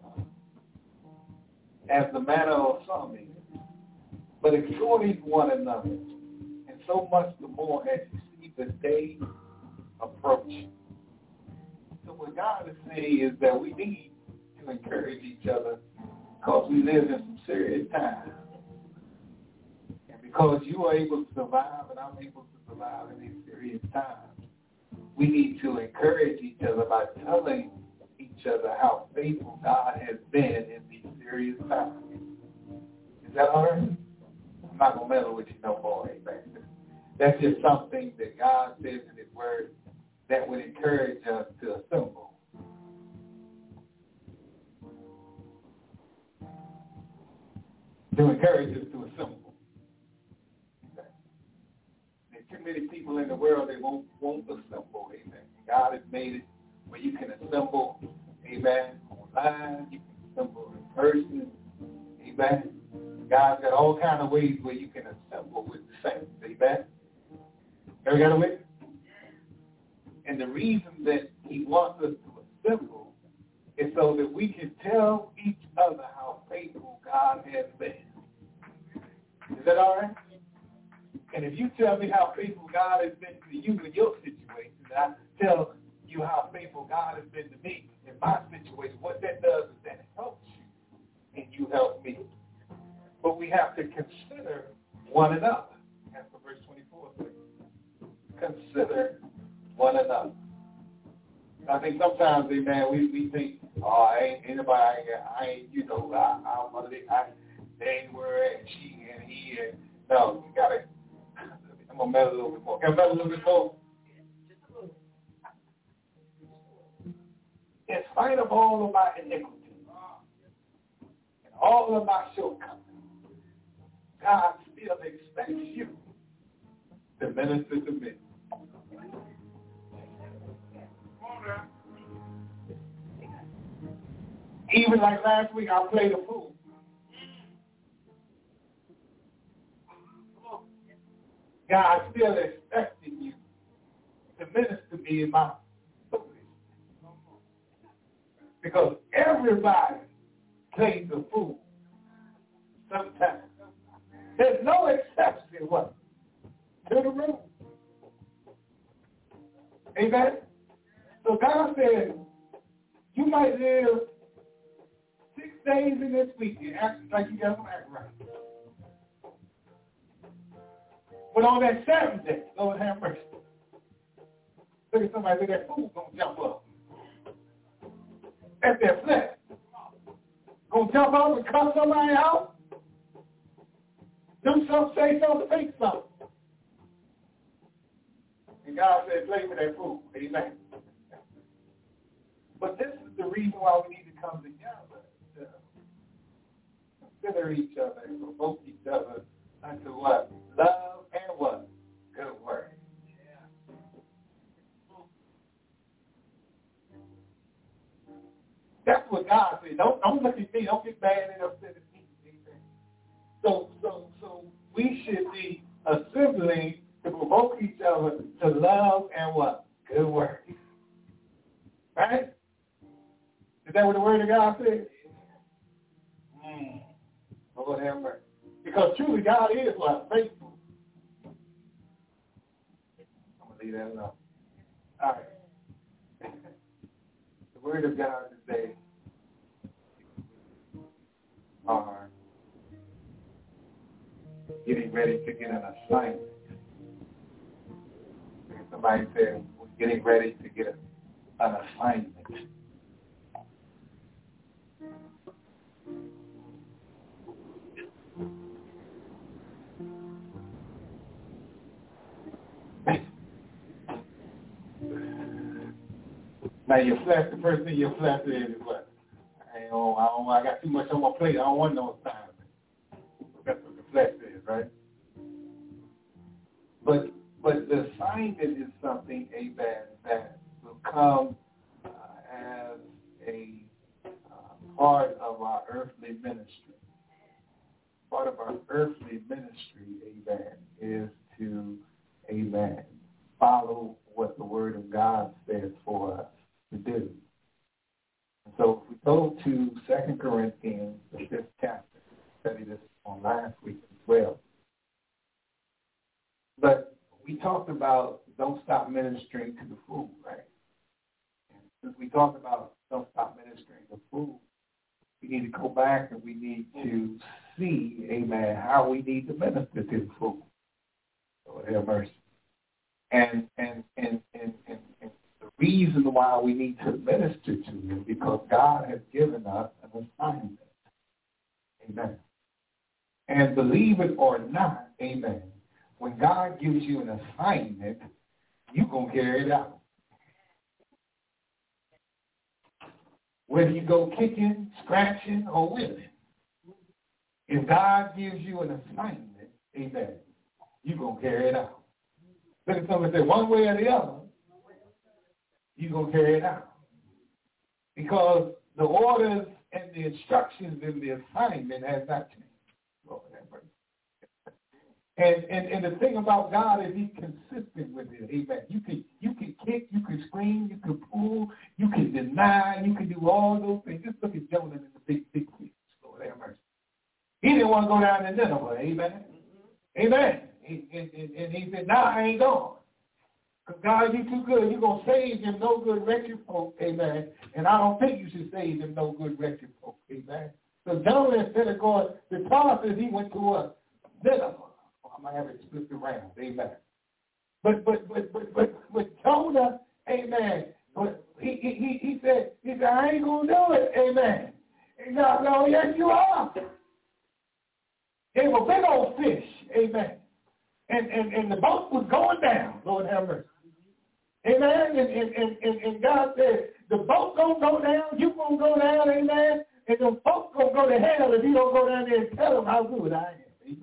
as the manner of some is, but exhorting one another, and so much the more as you see the day approaching. So what God is saying is that we need to encourage each other because we live in some serious times. And because you are able to survive and I'm able to survive in these serious times, we need to encourage each other by telling each other how faithful God has been in these serious times. Is that all right? I'm not going to meddle with you no more. Amen. That's just something that God says in his word that would encourage us to assemble. To encourage us to assemble. Okay. There's too many people in the world that won't, won't assemble, amen. God has made it where you can assemble, amen, online, you can assemble in person, amen. God's got all kinds of ways where you can assemble with the saints, amen. Ever got a way? And the reason that he wants us to assemble is so that we can tell each other how faithful God has been. Is that all right? And if you tell me how faithful God has been to you in your situation, and I tell you how faithful God has been to me in my situation, what that does is that it helps you and you help me. But we have to consider one another. That's what verse twenty-four says. Consider one another. I think sometimes, man, we, we think, oh, I ain't anybody, I ain't, you know, I, I, I, they were and she and he and, no, you got to, I'm going to meddle a little bit more. Can I meddle a little bit more? In spite of all of my iniquities and all of my shortcomings, God still expects you to minister to me. Even like last week, I played a fool. God still expecting you to minister to me in my foolishness. Because everybody plays the fool sometimes. There's no exception what? To the rule. Amen? So God said, you might live six days in this week and act like you got to act right. But on that seventh day, Lord have mercy. Look at somebody, that fool gonna jump up. That's their flesh. Gonna jump up and cut somebody out. Do something, say something, think something. And God said, play with that fool. Amen. But this is the reason why we need to come together to consider each other and provoke each other unto what? Love and what? Good work. Yeah. That's what God said. Don't don't look at me. Don't get mad and upset at me. So so so we should be assembling to provoke each other to love and what? Good work. Right? Is that what the word of God says? Mm. Lord have mercy. Because truly God is what? Faithful. I'm going to leave that alone. All right. The word of God today are getting ready to get an assignment. Somebody said, we're getting ready to get an assignment. Now your flesh, the first thing your flesh is is what? I ain't on, I don't, I got too much on my plate. I don't want no assignment. That's what the flesh is, right? But but the assignment is something, amen, that will come uh, as a uh, part of our earthly ministry. Part of our earthly ministry, amen, is to, amen, follow what the Word of God says for us to do. And so if we go to Second Corinthians, the fifth chapter, study this on last week as well. But we talked about don't stop ministering to the fool, right? And since we talked about don't stop ministering to the fool, we need to go back and we need to see, amen, how we need to minister to the fool. Lord have mercy. And and and and and, and the reason why we need to minister to him because God has given us an assignment. Amen. And believe it or not, amen, when God gives you an assignment, you're going to carry it out. Whether you go kicking, scratching, or whipping. If God gives you an assignment, amen, you're going to carry it out. Look at somebody say, one way or the other, you're going to carry it out. Because the orders and the instructions in the assignment has not changed. Lord have mercy. And, and and the thing about God is he's consistent with it. Amen. You can you can kick, you can scream, you can pull, you can deny, you can do all those things. Just look at Jonah in the big, big fish. Lord have mercy. He didn't want to go down to Nineveh. Amen. Amen. He, and, and, and he said, nah, I ain't going. Because God, you too good. You're going to save them no good wretched folk. Amen. And I don't think you should save them no good wretched folk. Amen. So Jonah, instead of going to Tarsus, he went to a Nineveh. I might have it flipped around. Amen. But but but but but, but Jonah, amen. But he he he said he said I ain't gonna do it. Amen. And God said, oh yes you are. They were big old fish. Amen. And and and the boat was going down. Lord have mercy. Amen. And and and, and, and God said the boat gonna go down. You gonna go down. Amen. And the folks gonna go to hell if you don't go down there and tell them how good I am. Amen.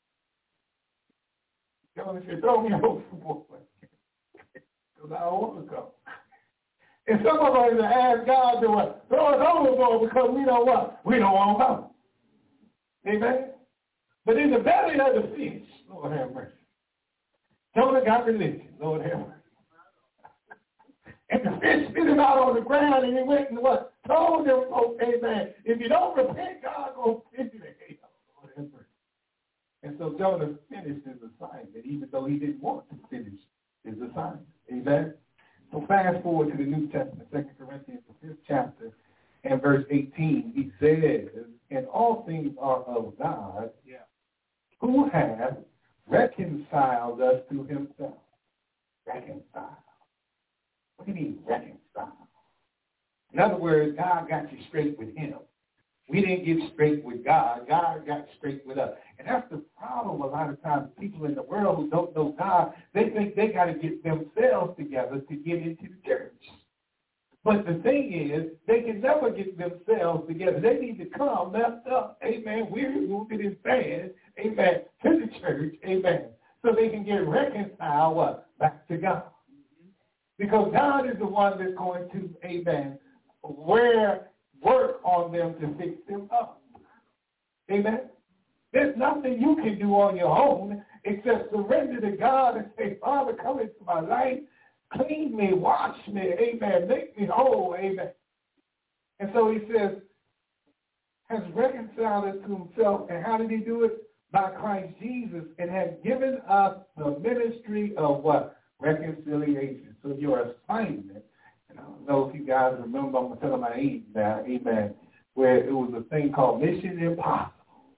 Jonah said, throw me overboard, because I don't want to go. And some of us ask God to what? Throw us overboard because we don't what? We don't want to go. Amen? But in the belly of the fish, Lord have mercy, Jonah got religion, Lord have mercy. And the fish spit him out on the ground and he went and what? told them, oh, amen, if you don't repent, God will send you to hell. And so Jonah finished his assignment, even though he didn't want to finish his assignment. Amen? So fast forward to the New Testament, Second Corinthians, the fifth chapter, and verse eighteen. He says, and all things are of God, yeah, who has reconciled us to himself. Reconcile. What do you mean reconcile? In other words, God got you straight with him. We didn't get straight with God. God got straight with us. And that's the problem a lot of times. People in the world who don't know God, they think they got to get themselves together to get into the church. But the thing is, they can never get themselves together. They need to come messed up, amen, weary, wounded, and sad, amen, to the church, amen, so they can get reconciled what? Back to God. Because God is the one that's going to, amen, where work on them to fix them up. Amen? There's nothing you can do on your own except surrender to God and say, Father, come into my life, clean me, wash me, amen, make me whole, amen. And so he says, has reconciled us to himself. And how did he do it? By Christ Jesus, and has given us the ministry of what? Reconciliation. So your assignment, and I don't know if you guys remember, I'm going to tell them my age now, amen, where it was a thing called Mission Impossible.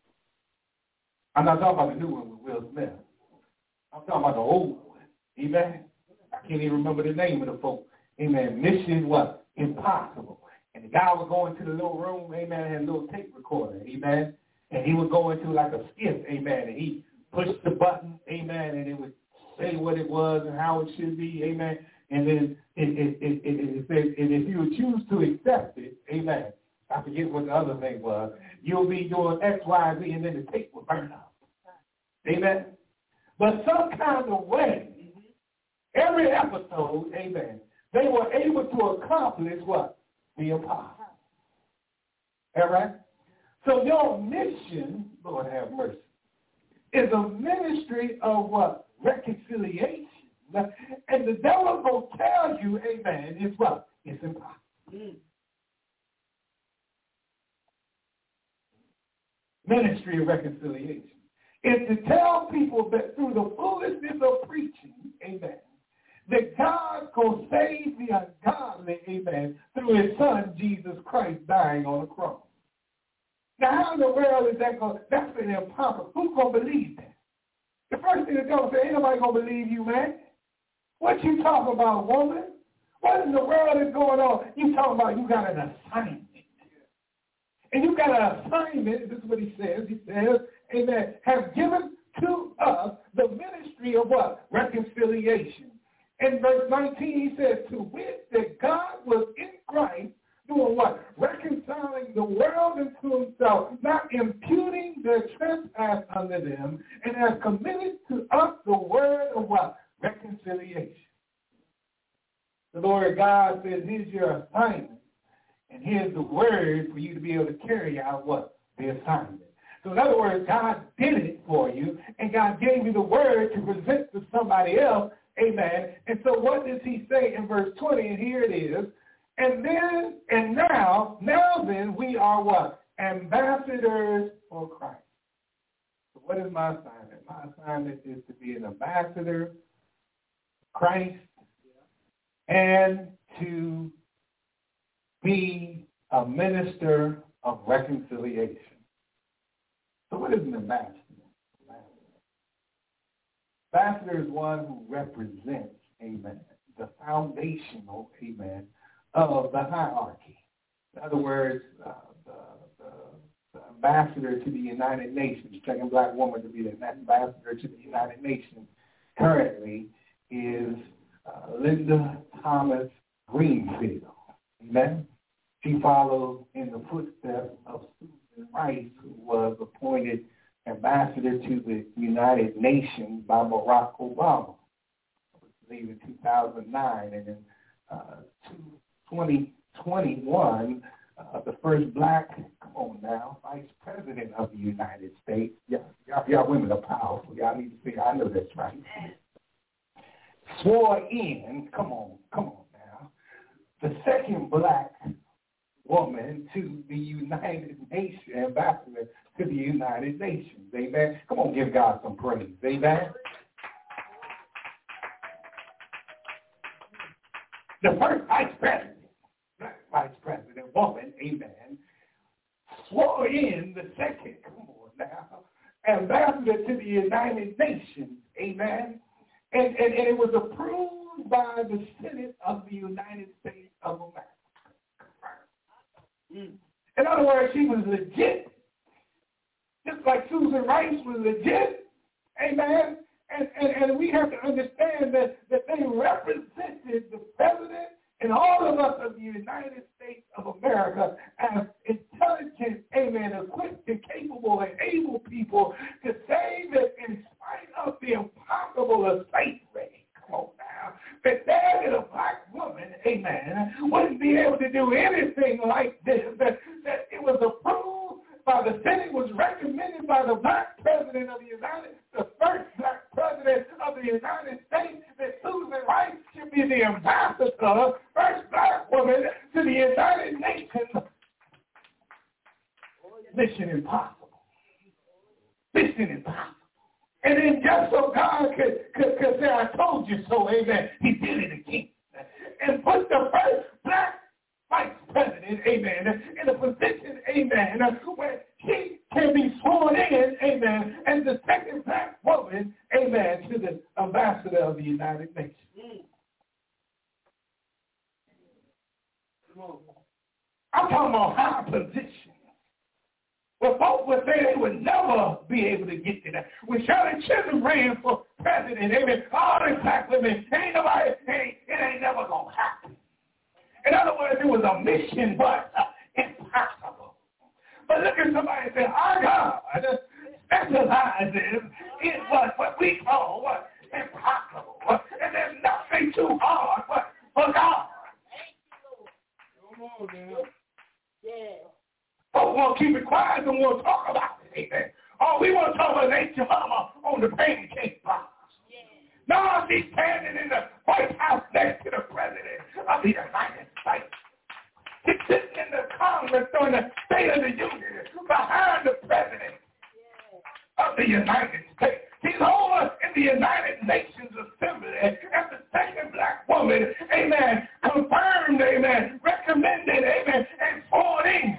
I'm not talking about the new one with Will Smith. I'm talking about the old one, amen. I can't even remember the name of the folk, amen. Mission what? Impossible. And the guy would go into the little room, amen, and had a little tape recorder, amen, and he would go into like a skiff, amen, and he pushed the button, amen, and it would say what it was and how it should be, amen. And then it, it, it, it, it says, and if you would choose to accept it, amen, I forget what the other thing was, you'll be doing X, Y, Z, and then the tape will burn up. Amen. But some kind of way, every episode, amen, they were able to accomplish what? The impossible. All right? So your mission, Lord have mercy, is a ministry of what? Reconciliation. And the devil will tell you, amen, it's what? It's impossible. Mm. Ministry of reconciliation is to tell people that through the foolishness of preaching, amen, that God's going to save the ungodly, amen, through his son, Jesus Christ, dying on the cross. Now, how in the world is that going to, that's been impossible. Who's going to believe that? The first thing the devil said, ain't nobody going to believe you, man. What you talking about, woman? What in the world is going on? You talking about you got an assignment. And you got an assignment, this is what he says. He says, amen, have given to us the ministry of what? Reconciliation. In verse nineteen, he says, to wit that God was in Christ doing what? Reconciling the world into himself, not imputing their trespass unto them, and has committed to us the word of what? Reconciliation. The Lord God says, here's your assignment, and here's the word for you to be able to carry out what? The assignment. So in other words, God did it for you, and God gave you the word to present to somebody else, amen. And so what does he say in verse twenty? And here it is. And then, and now, now then, we are what? Ambassadors for Christ. So what is my assignment? My assignment is to be an ambassador of Christ and to be a minister of reconciliation. So what is an ambassador? Ambassador is one who represents, amen, the foundational, amen, of the hierarchy. In other words, uh, the, the, the ambassador to the United Nations, second black woman to be the ambassador to the United Nations currently is uh, Linda Thomas Greenfield. Amen? She follows in the footsteps of Susan Rice, who was appointed ambassador to the United Nations by Barack Obama, I believe in two thousand nine, and in uh, twenty twenty-one, uh, the first black, come on now, vice president of the United States. Y'all, y'all, y'all women are powerful. Y'all need to see, I know that's right. Swore in, come on, come on now, the second black woman to the United Nations, ambassador to the United Nations. Amen. Come on, give God some praise. Amen. The first vice president, black vice president woman, amen, swore in the second, come on now, ambassador to the United Nations, amen, and, and, and it was approved by the Senate of the United States of America. In other words, she was legit, just like Susan Rice was legit, amen. And, and, and we have to understand that, that they represented the president and all of us of the United States of America as intelligent, amen, equipped and capable and able people to say that in spite of the impossible of slavery, come on now, that there that a black woman, amen, wouldn't be able to do anything like this, that, that it was approved by the Senate, was recommended by the black president of the United States, the first black president of the United States, that Susan Rice should be the ambassador, first black woman to the United Nations. Mission impossible. Mission impossible. And then just so God could, could, could say, I told you so, amen, he did it again. And put the first black vice president, amen, in a position, amen, where she can be sworn in, amen, and the second black woman, amen, to the ambassador of the United Nations. I'm talking about high position. Well, folks would say they would never be able to get to that. When Shirley Chisholm ran for president, amen, all these black women, ain't nobody, ain't, it ain't never going to happen. In other words, it was a mission, but uh, impossible. But look at somebody and say, our God specializes in what, what we call what impossible. And there's nothing too hard for, for God. Come on now. Yeah. Folks want to keep it quiet and want to talk about it. Amen. All we want to talk about is ain't your mama on the pancake box. No, she's standing in the White House next to the President of the United States. She's sitting in the Congress during the State of the Union behind the President of the United States. She's over in the United Nations Assembly as the second black woman, amen, confirmed, amen, recommended, amen, and sworn in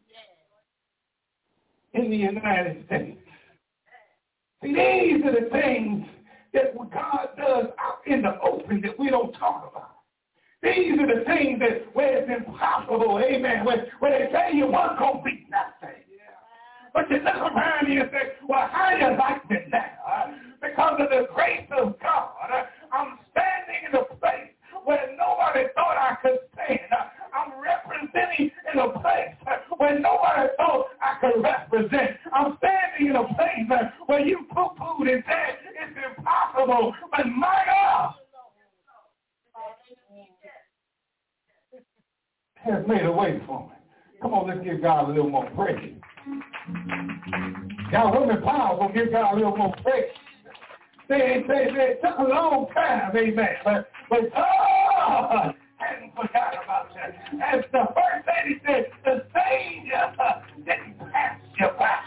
in the United States. See, these are the things that what God does out in the open that we don't talk about. These are the things that where it's impossible, amen, where, where they say you weren't going to be nothing. But you look around you and say, well, how do you like me now? Because of the grace of God, I'm standing in a place where nobody thought I could stand. I'm representing in a place where nobody thought I could represent. I'm standing in a place where you poo-pooed and said it's impossible. But my God has made a way for me. Come on, let's give God a little more praise. Y'all women powerful, give God a little more praise. They, they, they it took a long time, amen. But, but God hadn't forgot about that. As the first lady said, the Savior didn't pass you by.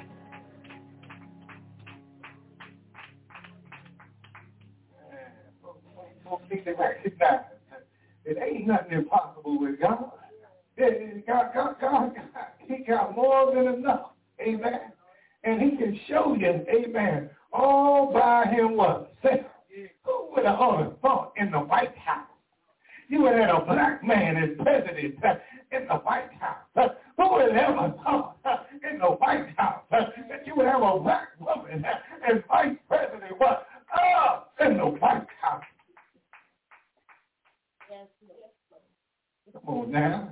Folks need to recognize it ain't nothing impossible with God. God, God, God, he got more than enough, amen. And he can show you, amen, all by him what? Say, who would have thought in the White House? You would have a black man as president in the White House. Who would have ever thought in the White House that you would have a black woman as vice president? What? Oh, in the White House. Come on now.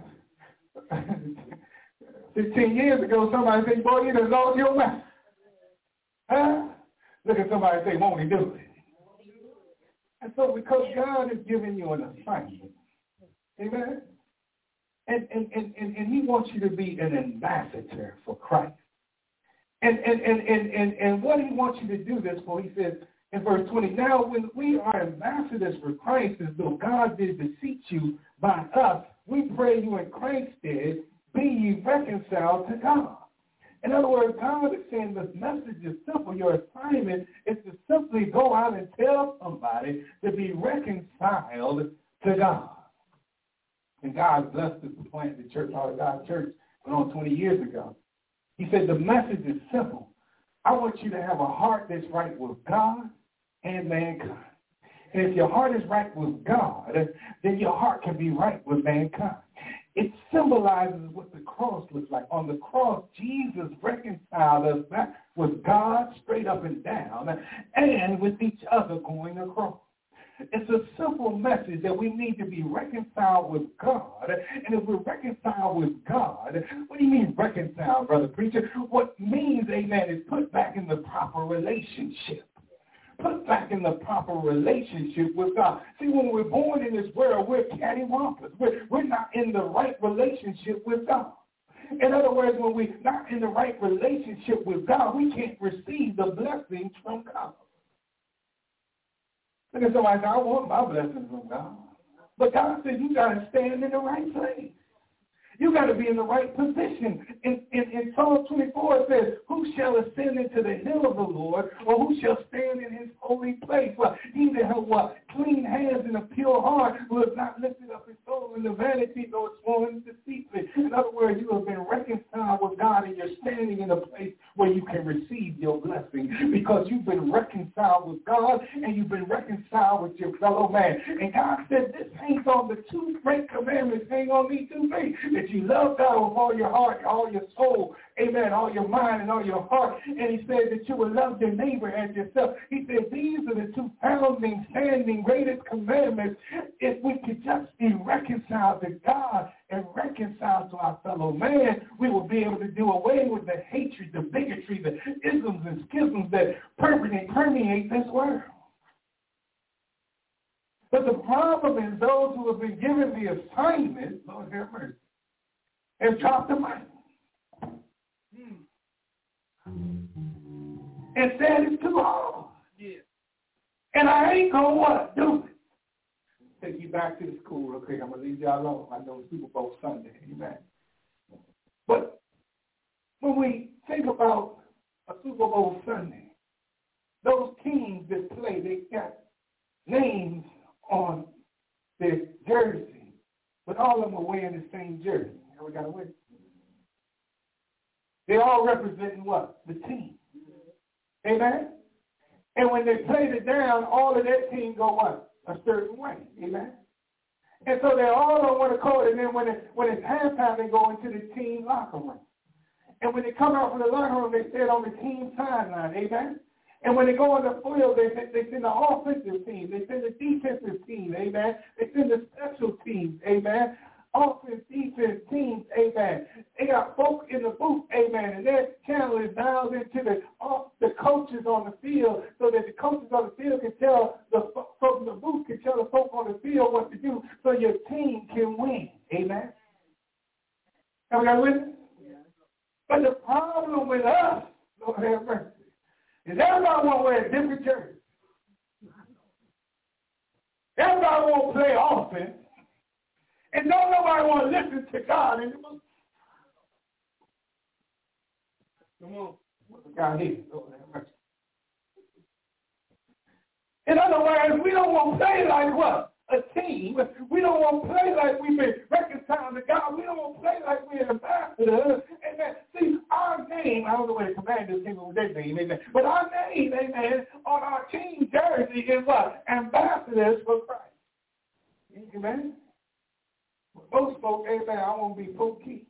Fifteen years ago, somebody said, boy, you done lost your mind. Huh? Look at somebody and say, won't he do it? And so because God has given you an assignment, amen, and, and, and, and, and he wants you to be an ambassador for Christ. And, and, and, and, and, and what he wants you to do this for, he says in verse twenty, now when we are ambassadors for Christ, as though God did beseech you by us, we pray you in Christ's stead, be ye reconciled to God. In other words, God is saying the message is simple. Your assignment is to simply go out and tell somebody to be reconciled to God. And God blessed us to plant the church, Heart of God Church, went on twenty years ago. He said the message is simple. I want you to have a heart that's right with God and mankind. And if your heart is right with God, then your heart can be right with mankind. It symbolizes what the cross looks like. On the cross, Jesus reconciled us back with God straight up and down and with each other going across. It's a simple message that we need to be reconciled with God. And if we're reconciled with God, what do you mean reconciled, brother preacher? What means, amen, is put back in the proper relationship. Put back in the proper relationship with God. See, when we're born in this world, we're cattywampus. We're, we're not in the right relationship with God. In other words, when we're not in the right relationship with God, we can't receive the blessings from God. Look at somebody say, I want my blessings from God. But God said you got to stand in the right place. You got to be in the right position. In, in, in Psalm twenty-four, it says, who shall ascend into the hill of the Lord, or who shall stand in his holy place? Well, he that has what? Clean hands and a pure heart, who has not lifted up his soul in the vanity, nor sworn deceitfully. In other words, you have been reconciled with God, and you're standing in a place where you can receive your blessing, because you've been reconciled with God, and you've been reconciled with your fellow man. And God said, this hangs on the two great commandments, hang on these two things, that you love God with all your heart, all your soul, amen, all your mind and all your heart. And he said that you will love your neighbor as yourself. He said these are the two founding, standing, greatest commandments. If we could just be reconciled to God and reconciled to our fellow man, we will be able to do away with the hatred, the bigotry, the isms and schisms that permeate, permeate this world. But the problem is those who have been given the assignment, Lord have mercy, have dropped the mic. And said it's too hard. Yeah. And I ain't going to what? Do it. Take you back to the school real quick. I'm going to leave y'all alone. I know it's Super Bowl Sunday. Amen. But when we think about a Super Bowl Sunday, those teams that play, they got names on their jersey, but all of them are wearing the same jersey. We got to win. They all representing what? The team. Amen? And when they played it down, all of that team go what? A certain way. Amen? And so they're all on one accord, and then when, it, when it's halftime, they go into the team locker room. And when they come out from the locker room, they sit on the team sideline. Amen? And when they go on the field, they, they send the offensive team. They send the defensive team. Amen? They send the special teams. Amen? Offense, defense, teams, amen. They got folks in the booth, amen, and their channel is dialed into the off the coaches on the field, so that the coaches on the field can tell the folks in the booth can tell the folks on the field what to do, so your team can win, amen. Have we got a witness? Yeah. But the problem with us, Lord have mercy, is everybody want to wear a different jersey. Everybody want to play offense. And don't nobody want to listen to God anymore. Come on. What's the guy here? In other words, we don't want to play like what? A team. We don't want to play like we've been reconciled to God. We don't want to play like we're ambassadors. Amen. See, our name, I don't know where the commanders came up with their name, amen. But our name, amen, on our team jersey is what? Ambassadors for Christ. Amen. Most folk, amen, I want to be Pookie.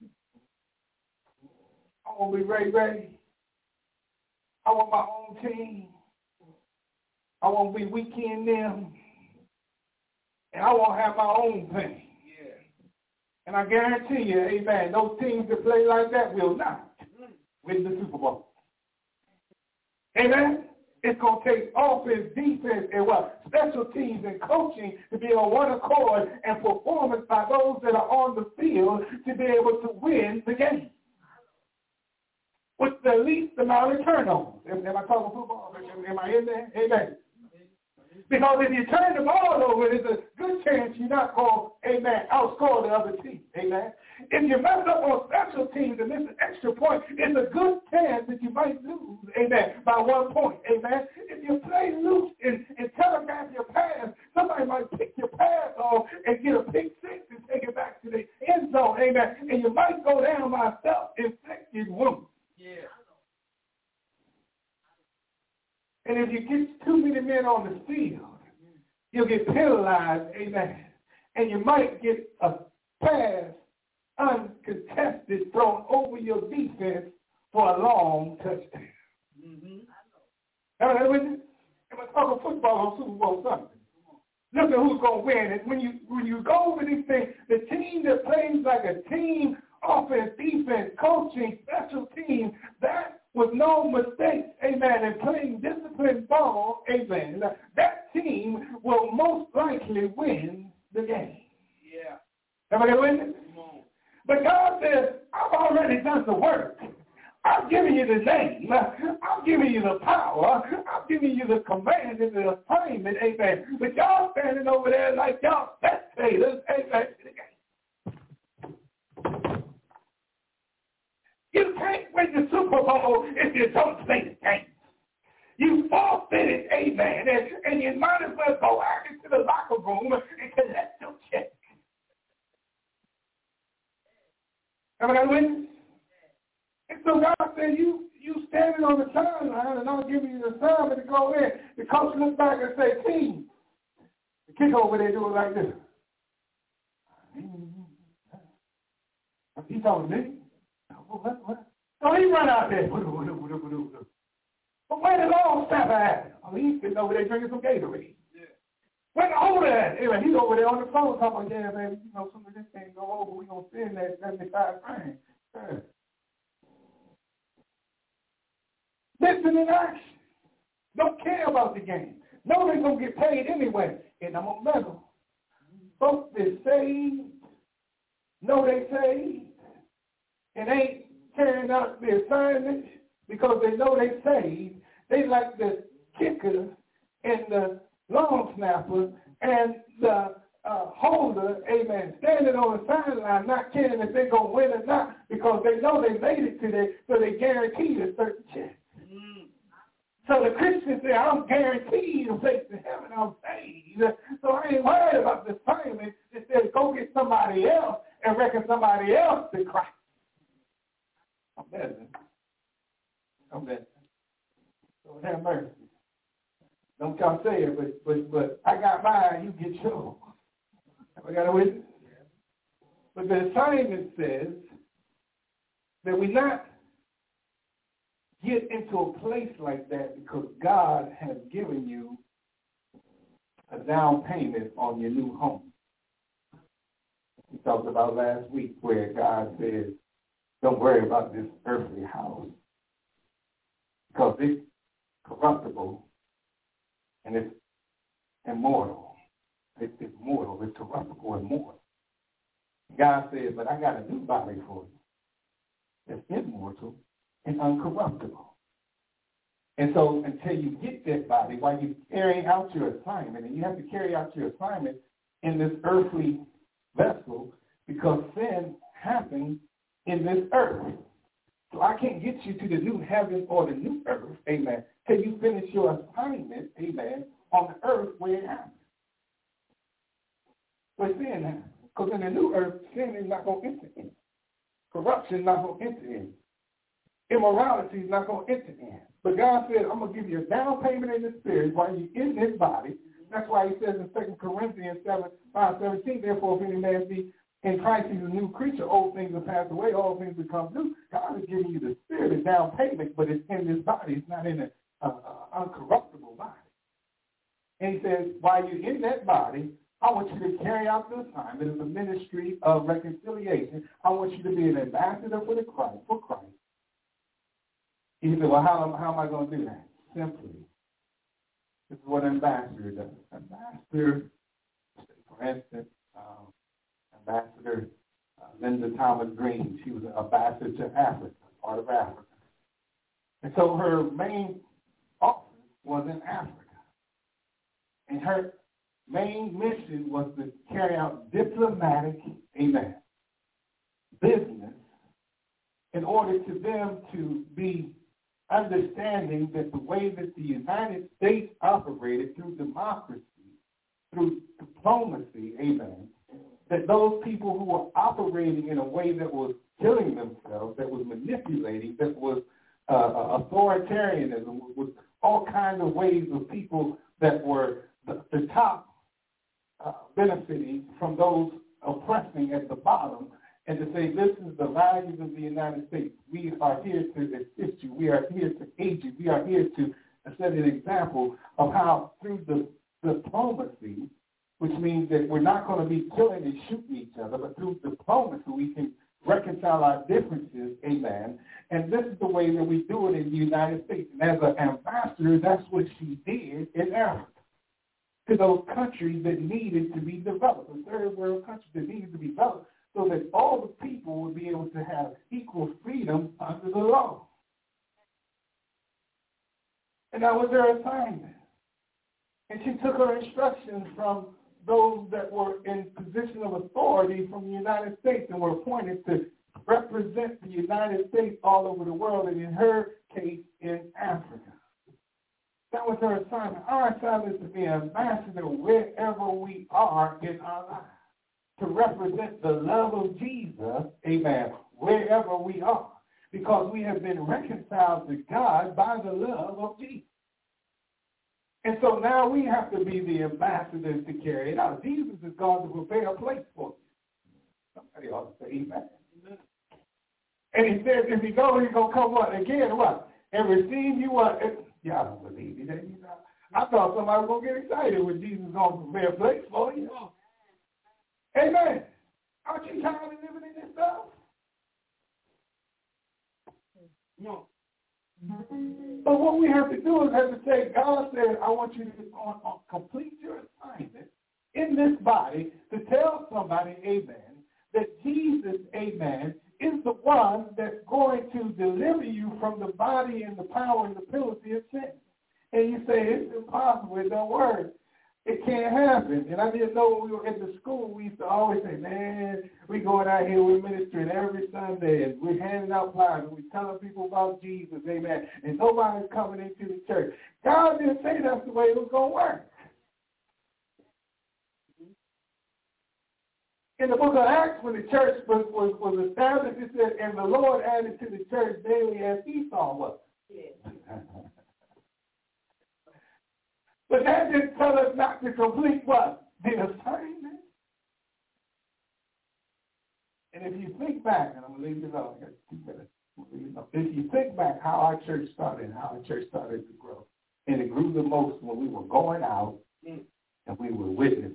I want to be Ray Ray. I want my own team. I want to be Weekend them. And I want to have my own thing. Yeah. And I guarantee you, amen, those teams that play like that will not win the Super Bowl. Amen? It's going to take offense, defense, and what? Special teams and coaching to be on one accord, and performance by those that are on the field to be able to win the game with the least amount of turnovers. Am, am I talking football? Am, am I in there? Amen. Because if you turn the ball over, there's a good chance you're not going to, amen, outscore the other team. Amen. if you mess up on special teams and miss an extra point, it's a good chance that you might lose, amen, by one point, amen. If you play loose and, and telegraph your pass, somebody might pick your pass off and get a pick six and take it back to the end zone, amen. And you might go down by self-inflicted wound. Yeah. And if you get too many men on the field, you'll get penalized, amen. And you might get a pass uncontested thrown over your defense for a long touchdown. Mm-hmm. Am I with you? Am I talking football on Super Bowl Sunday? Look at who's going to win. And when you when you go over these things, the team that plays like a team, offense, defense, coaching, special team, that with no mistakes, amen, and playing disciplined ball, amen, that team will most likely win the game. Yeah. Am I going to win it? But God says, I've already done the work. I've given you the name. I've given you the power. I've given you the command and the assignment, amen. But y'all standing over there like y'all spectators, amen. You can't win the Super Bowl if you don't play the game. You forfeited, amen, and, and you might as well go out into the locker room and collect your check. Am I got to win? And so God said, you you standing on the sideline and I'm giving you the assignment to go in. The coach looks back and say, team, the kick over there do it like this. He told me. What, what? So he run out there. But where did all Sapper at? I mean, he's sitting over there drinking some Gatorade. Yeah. Where the older at? Anyway, he's over there on the phone talking about, yeah, baby, you know, some of this thing go over. We're going to spend that seventy-five grand. Yeah. Listen in action. Don't care about the game. Know they're going to get paid anyway. And I'm going to medal. Folks that saved, know they saved, and ain't carrying out the assignment because they know they saved. They like the kicker and the long snapper and the uh, holder, amen, standing on the sideline, not caring if they're going to win or not because they know they made it to there, so they guaranteed a certain check. Mm. So the Christians say, I'm guaranteed a place to heaven, I'm saved. So I ain't worried about the assignment. It says go get somebody else and reckon somebody else to Christ. I'm better. I'm better. So have mercy. Don't y'all say it, but but but I got mine, you get yours. I got a witness? But the assignment says that we not get into a place like that because God has given you a down payment on your new home. We talked about last week where God says, don't worry about this earthly house because it's corruptible and it's immortal. It's, it's mortal, it's corruptible and mortal. God says, but I got a new body for you. It's immortal and uncorruptible. And so until you get that body, while you're carrying out your assignment, and you have to carry out your assignment in this earthly vessel because sin happened in this earth. So I can't get you to the new heaven or the new earth, amen, till you finish your assignment, amen, on the earth where it happens. Where sin happens. Because in the new earth, sin is not going to enter in. Corruption is not going to enter in. Immorality is not going to enter in. But God said, I'm going to give you a down payment in the spirit while you're in this body. That's why he says in Second Corinthians seven, five, seventeen, therefore if any man be in Christ, he's a new creature. Old things have passed away. All things become new. God is giving you the spirit of down payment, but it's in this body. It's not in an uh, uh, uncorruptible body. And he says, while you're in that body, I want you to carry out the assignment of the ministry of reconciliation. I want you to be an ambassador for the Christ, for Christ. He said, well, how, how am I going to do that? Simply. This is what an ambassador does. Ambassador, for instance, um, Ambassador uh, Linda Thomas Green, she was an ambassador to Africa, part of Africa. And so her main office was in Africa. And her main mission was to carry out diplomatic, amen, business in order to them to be understanding that the way that the United States operated through democracy, through diplomacy, amen, that those people who were operating in a way that was killing themselves, that was manipulating, that was uh, authoritarianism, with all kinds of ways of people that were the, the top uh, benefiting from those oppressing at the bottom, and to say this is the values of the United States. We are here to assist you. We are here to aid you. We are here to set an example of how through the diplomacy, which means that we're not going to be killing and shooting each other, but through diplomacy we can reconcile our differences, amen. And this is the way that we do it in the United States. And as an ambassador, that's what she did in Africa, to those countries that needed to be developed, the third world countries that needed to be developed, so that all the people would be able to have equal freedom under the law. And that was her assignment. And she took her instructions from those that were in position of authority from the United States and were appointed to represent the United States all over the world, and in her case, in Africa. That was her assignment. Our assignment is to be an ambassador wherever we are in our lives, to represent the love of Jesus, amen, wherever we are, because we have been reconciled to God by the love of Jesus. And so now we have to be the ambassadors to carry it out. Jesus is going to prepare a place for you. Somebody ought to say amen. And he says, if you go, he's going to come what? Again, what? And receive you what? Y'all don't believe me. You know? I thought somebody was going to get excited when Jesus is going to prepare a place for you. Amen. Aren't you tired of living in this stuff? No. But what we have to do is have to say, God said, I want you to on, on, complete your assignment in this body to tell somebody, amen, that Jesus, amen, is the one that's going to deliver you from the body and the power and the penalty of sin. And you say, it's impossible, it don't work. It can't happen. And I didn't know when we were in the school, we used to always say, man, we going out here, we're ministering every Sunday, and we're handing out flyers, and we're telling people about Jesus, amen, and nobody's coming into the church. God didn't say that's the way it was going to work. In the book of Acts, when the church was, was, was established, it said, and the Lord added to the church daily as he saw what? Yeah. But that didn't tell us not to complete what? The assignment. And if you think back, and I'm going to leave it alone, I got two minutes. If you think back how our church started, how our church started to grow, and it grew the most when we were going out and we were witnessing.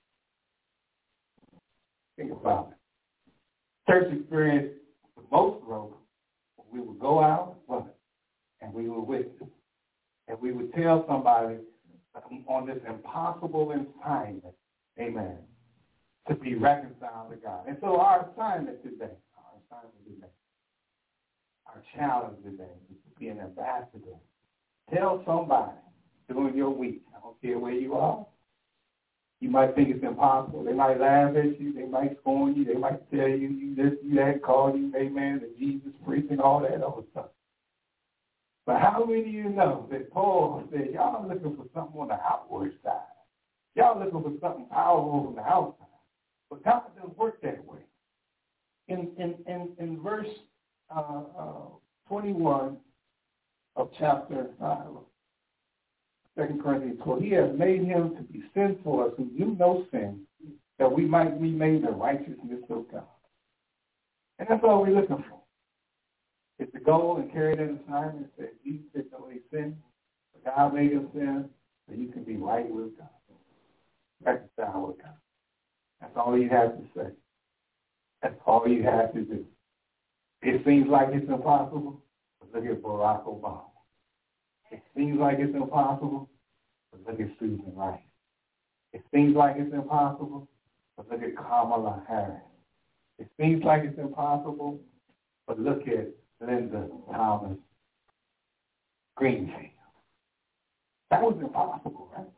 Think about it. Church experienced the most growth when we would go out and we would witness. And we would tell somebody on this impossible assignment, amen, to be reconciled to God. And so our assignment today, our assignment today, our challenge today is to be an ambassador. Tell somebody during your week, I don't care where you are. You might think it's impossible. They might laugh at you. They might scorn you. They might tell you, you this, you that, call you, amen, the Jesus freak and all that other stuff. But how many of you know that Paul said, y'all looking for something on the outward side. Y'all looking for something powerful on the outside. But God doesn't work that way. In in, in, in verse uh, uh, twenty-one of chapter five, Second Corinthians twelve, he has made him to be sin for us who knew no sin, that we might be made the righteousness of God. And that's all we're looking for. It's the goal and carry that assignment that Jesus did no sin, but God made him sin, so you can be right with God. Reconcile with God. That's all you have to say. That's all you have to do. It seems like it's impossible, but look at Barack Obama. It seems like it's impossible, but look at Susan Rice. It seems like it's impossible, but look at Kamala Harris. It seems like it's impossible, but look at Linda Thomas Greenfield. That was impossible, right?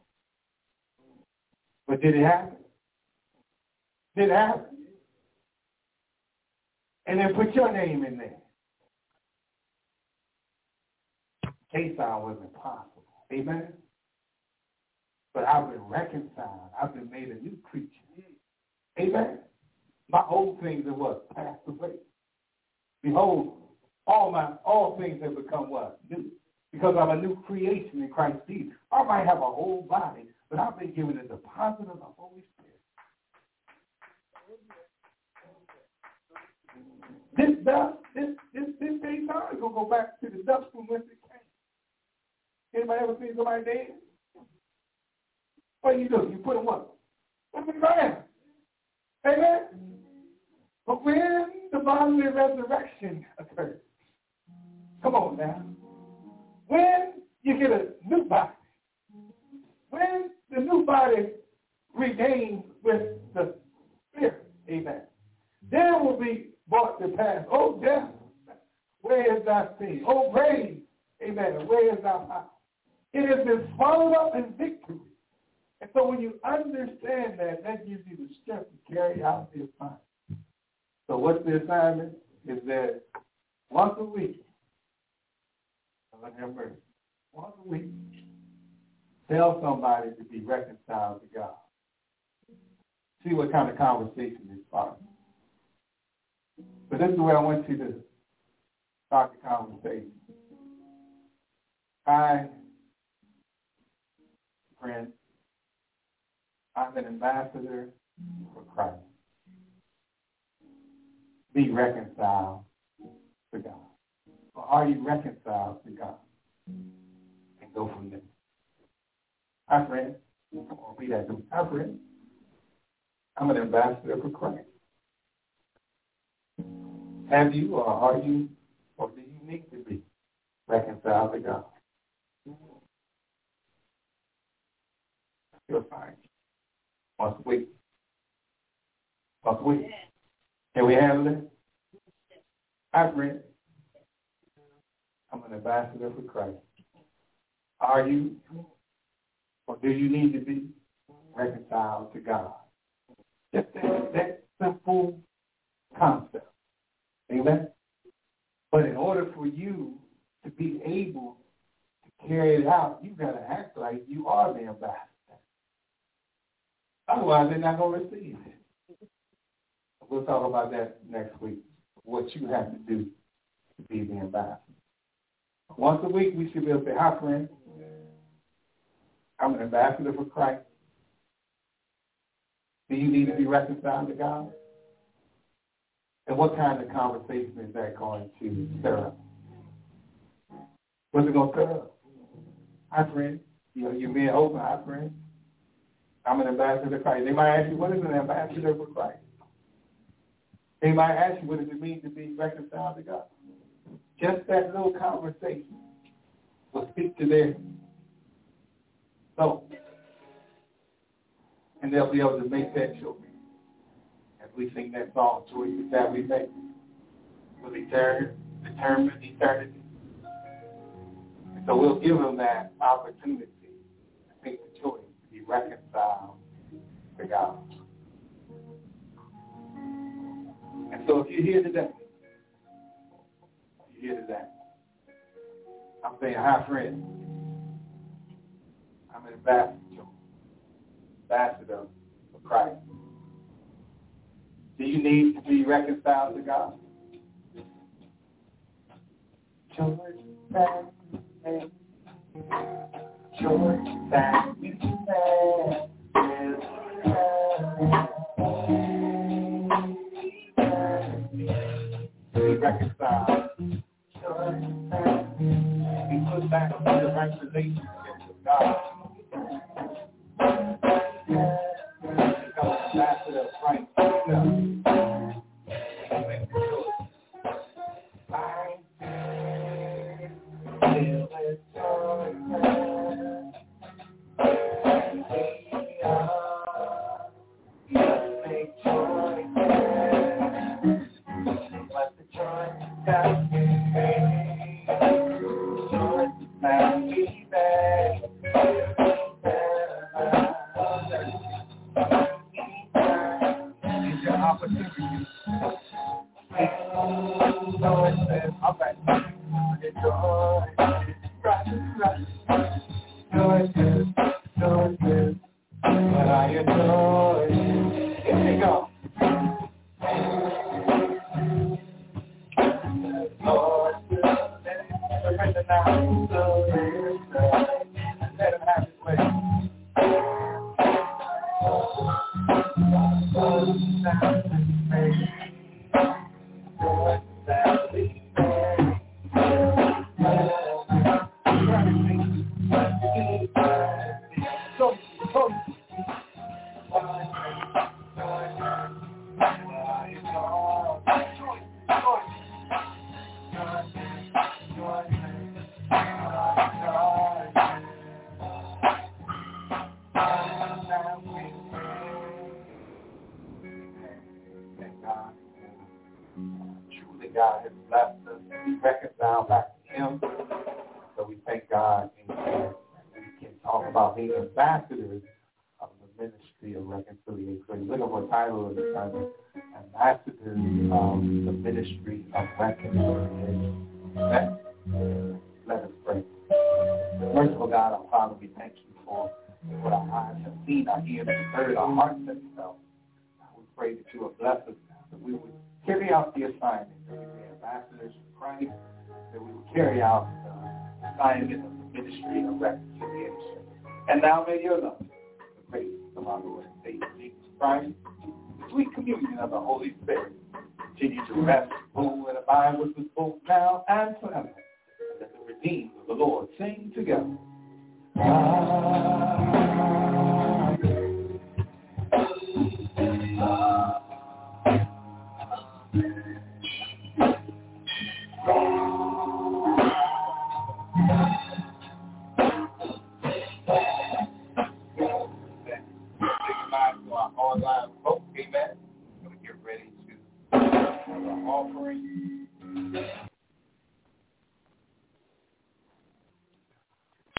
But did it happen? Did it happen? and then put your name in there. K-Sound wasn't possible. Amen? But I've been reconciled. I've been made a new creature. Amen? My old things have what? Passed away. Behold, all my all things have become what? New. Because I'm a new creation in Christ Jesus. I might have a whole body, but I've been given a deposit of the Holy Spirit. This dust, this this this day time is gonna go back to the dust from whence it came. Anybody ever seen somebody dead? What do you do? You put them what? Put them in the ground. Amen? But when the bodily resurrection occurs, come on now. When you get a new body, when the new body regains with the Spirit, amen, then will be brought to pass. Oh, death, where is thy sting? Oh, grave, amen, where is thy power? It has been swallowed up in victory. And so when you understand that, that gives you the strength to carry out the assignment. So what's the assignment? Is that once a week, once a week, tell somebody to be reconciled to God. See what kind of conversation is sparks. But this is where I want you to start the conversation. Hi, friend. I'm an ambassador for Christ. Be reconciled to God. Or are you reconciled to God? And go from there. Hi, friend. Or be that dude. Hi, friend. I'm an ambassador for Christ. Have you or are you or do you need to be reconciled to God? You're fine. Once a week. Once a week. Can we handle it? Hi, friend. I'm an ambassador for Christ. Are you or do you need to be reconciled to God? Just that, that simple concept. Amen? But in order for you to be able to carry it out, you've got to act like you are the ambassador. Otherwise, they're not going to receive it. We'll talk about that next week, what you have to do to be the ambassador. Once a week, we should be able to say, hi, friend. I'm an ambassador for Christ. Do you need to be reconciled to God? And what kind of conversation is that going to stir up? What's it going to stir up? Hi, friend. You know, you're being open. Hi, friend. I'm an ambassador for Christ. They might ask you, what is an ambassador for Christ? They might ask you, what does it mean to be reconciled to God? Just that little conversation will speak to their soul. And they'll be able to make that choice. As we sing that song, choices that we make will determine, determine eternity. And so we'll give them that opportunity to make the choice to be reconciled to God. And so if you're here today, you're here today, I'm saying, hi, friend. I'm an ambassador, ambassador for Christ. Do you need to be reconciled to God? George, that man. George, that man. Be reconciled. Be put back into the right relationship with God. Become an ambassador of Christ. choices, but I adore you. Here we go. Lord, let him surrender now. Let him have his way. God has blessed us to be reconciled back to him. So we thank God and we can talk about being ambassadors of the ministry of reconciliation. So you look at what title of the sermon, ambassadors of the ministry of reconciliation. Amen? Let us pray. Merciful God, our Father, we thank you for what our eyes have seen, our ears have heard, our hearts have felt. We pray that you will bless us, that we would carry out the assignment, that we be ambassadors of Christ, that we will carry out the assignment of the ministry of reconciliation. And now may your love, the grace of our Lord and Savior Jesus Christ, the sweet communion of the Holy Spirit, continue to rest, rule, and abide with us both now and forever. And let the redeemed of the Lord sing together. Amen. Online folks, amen. We're going to get ready to have our offering.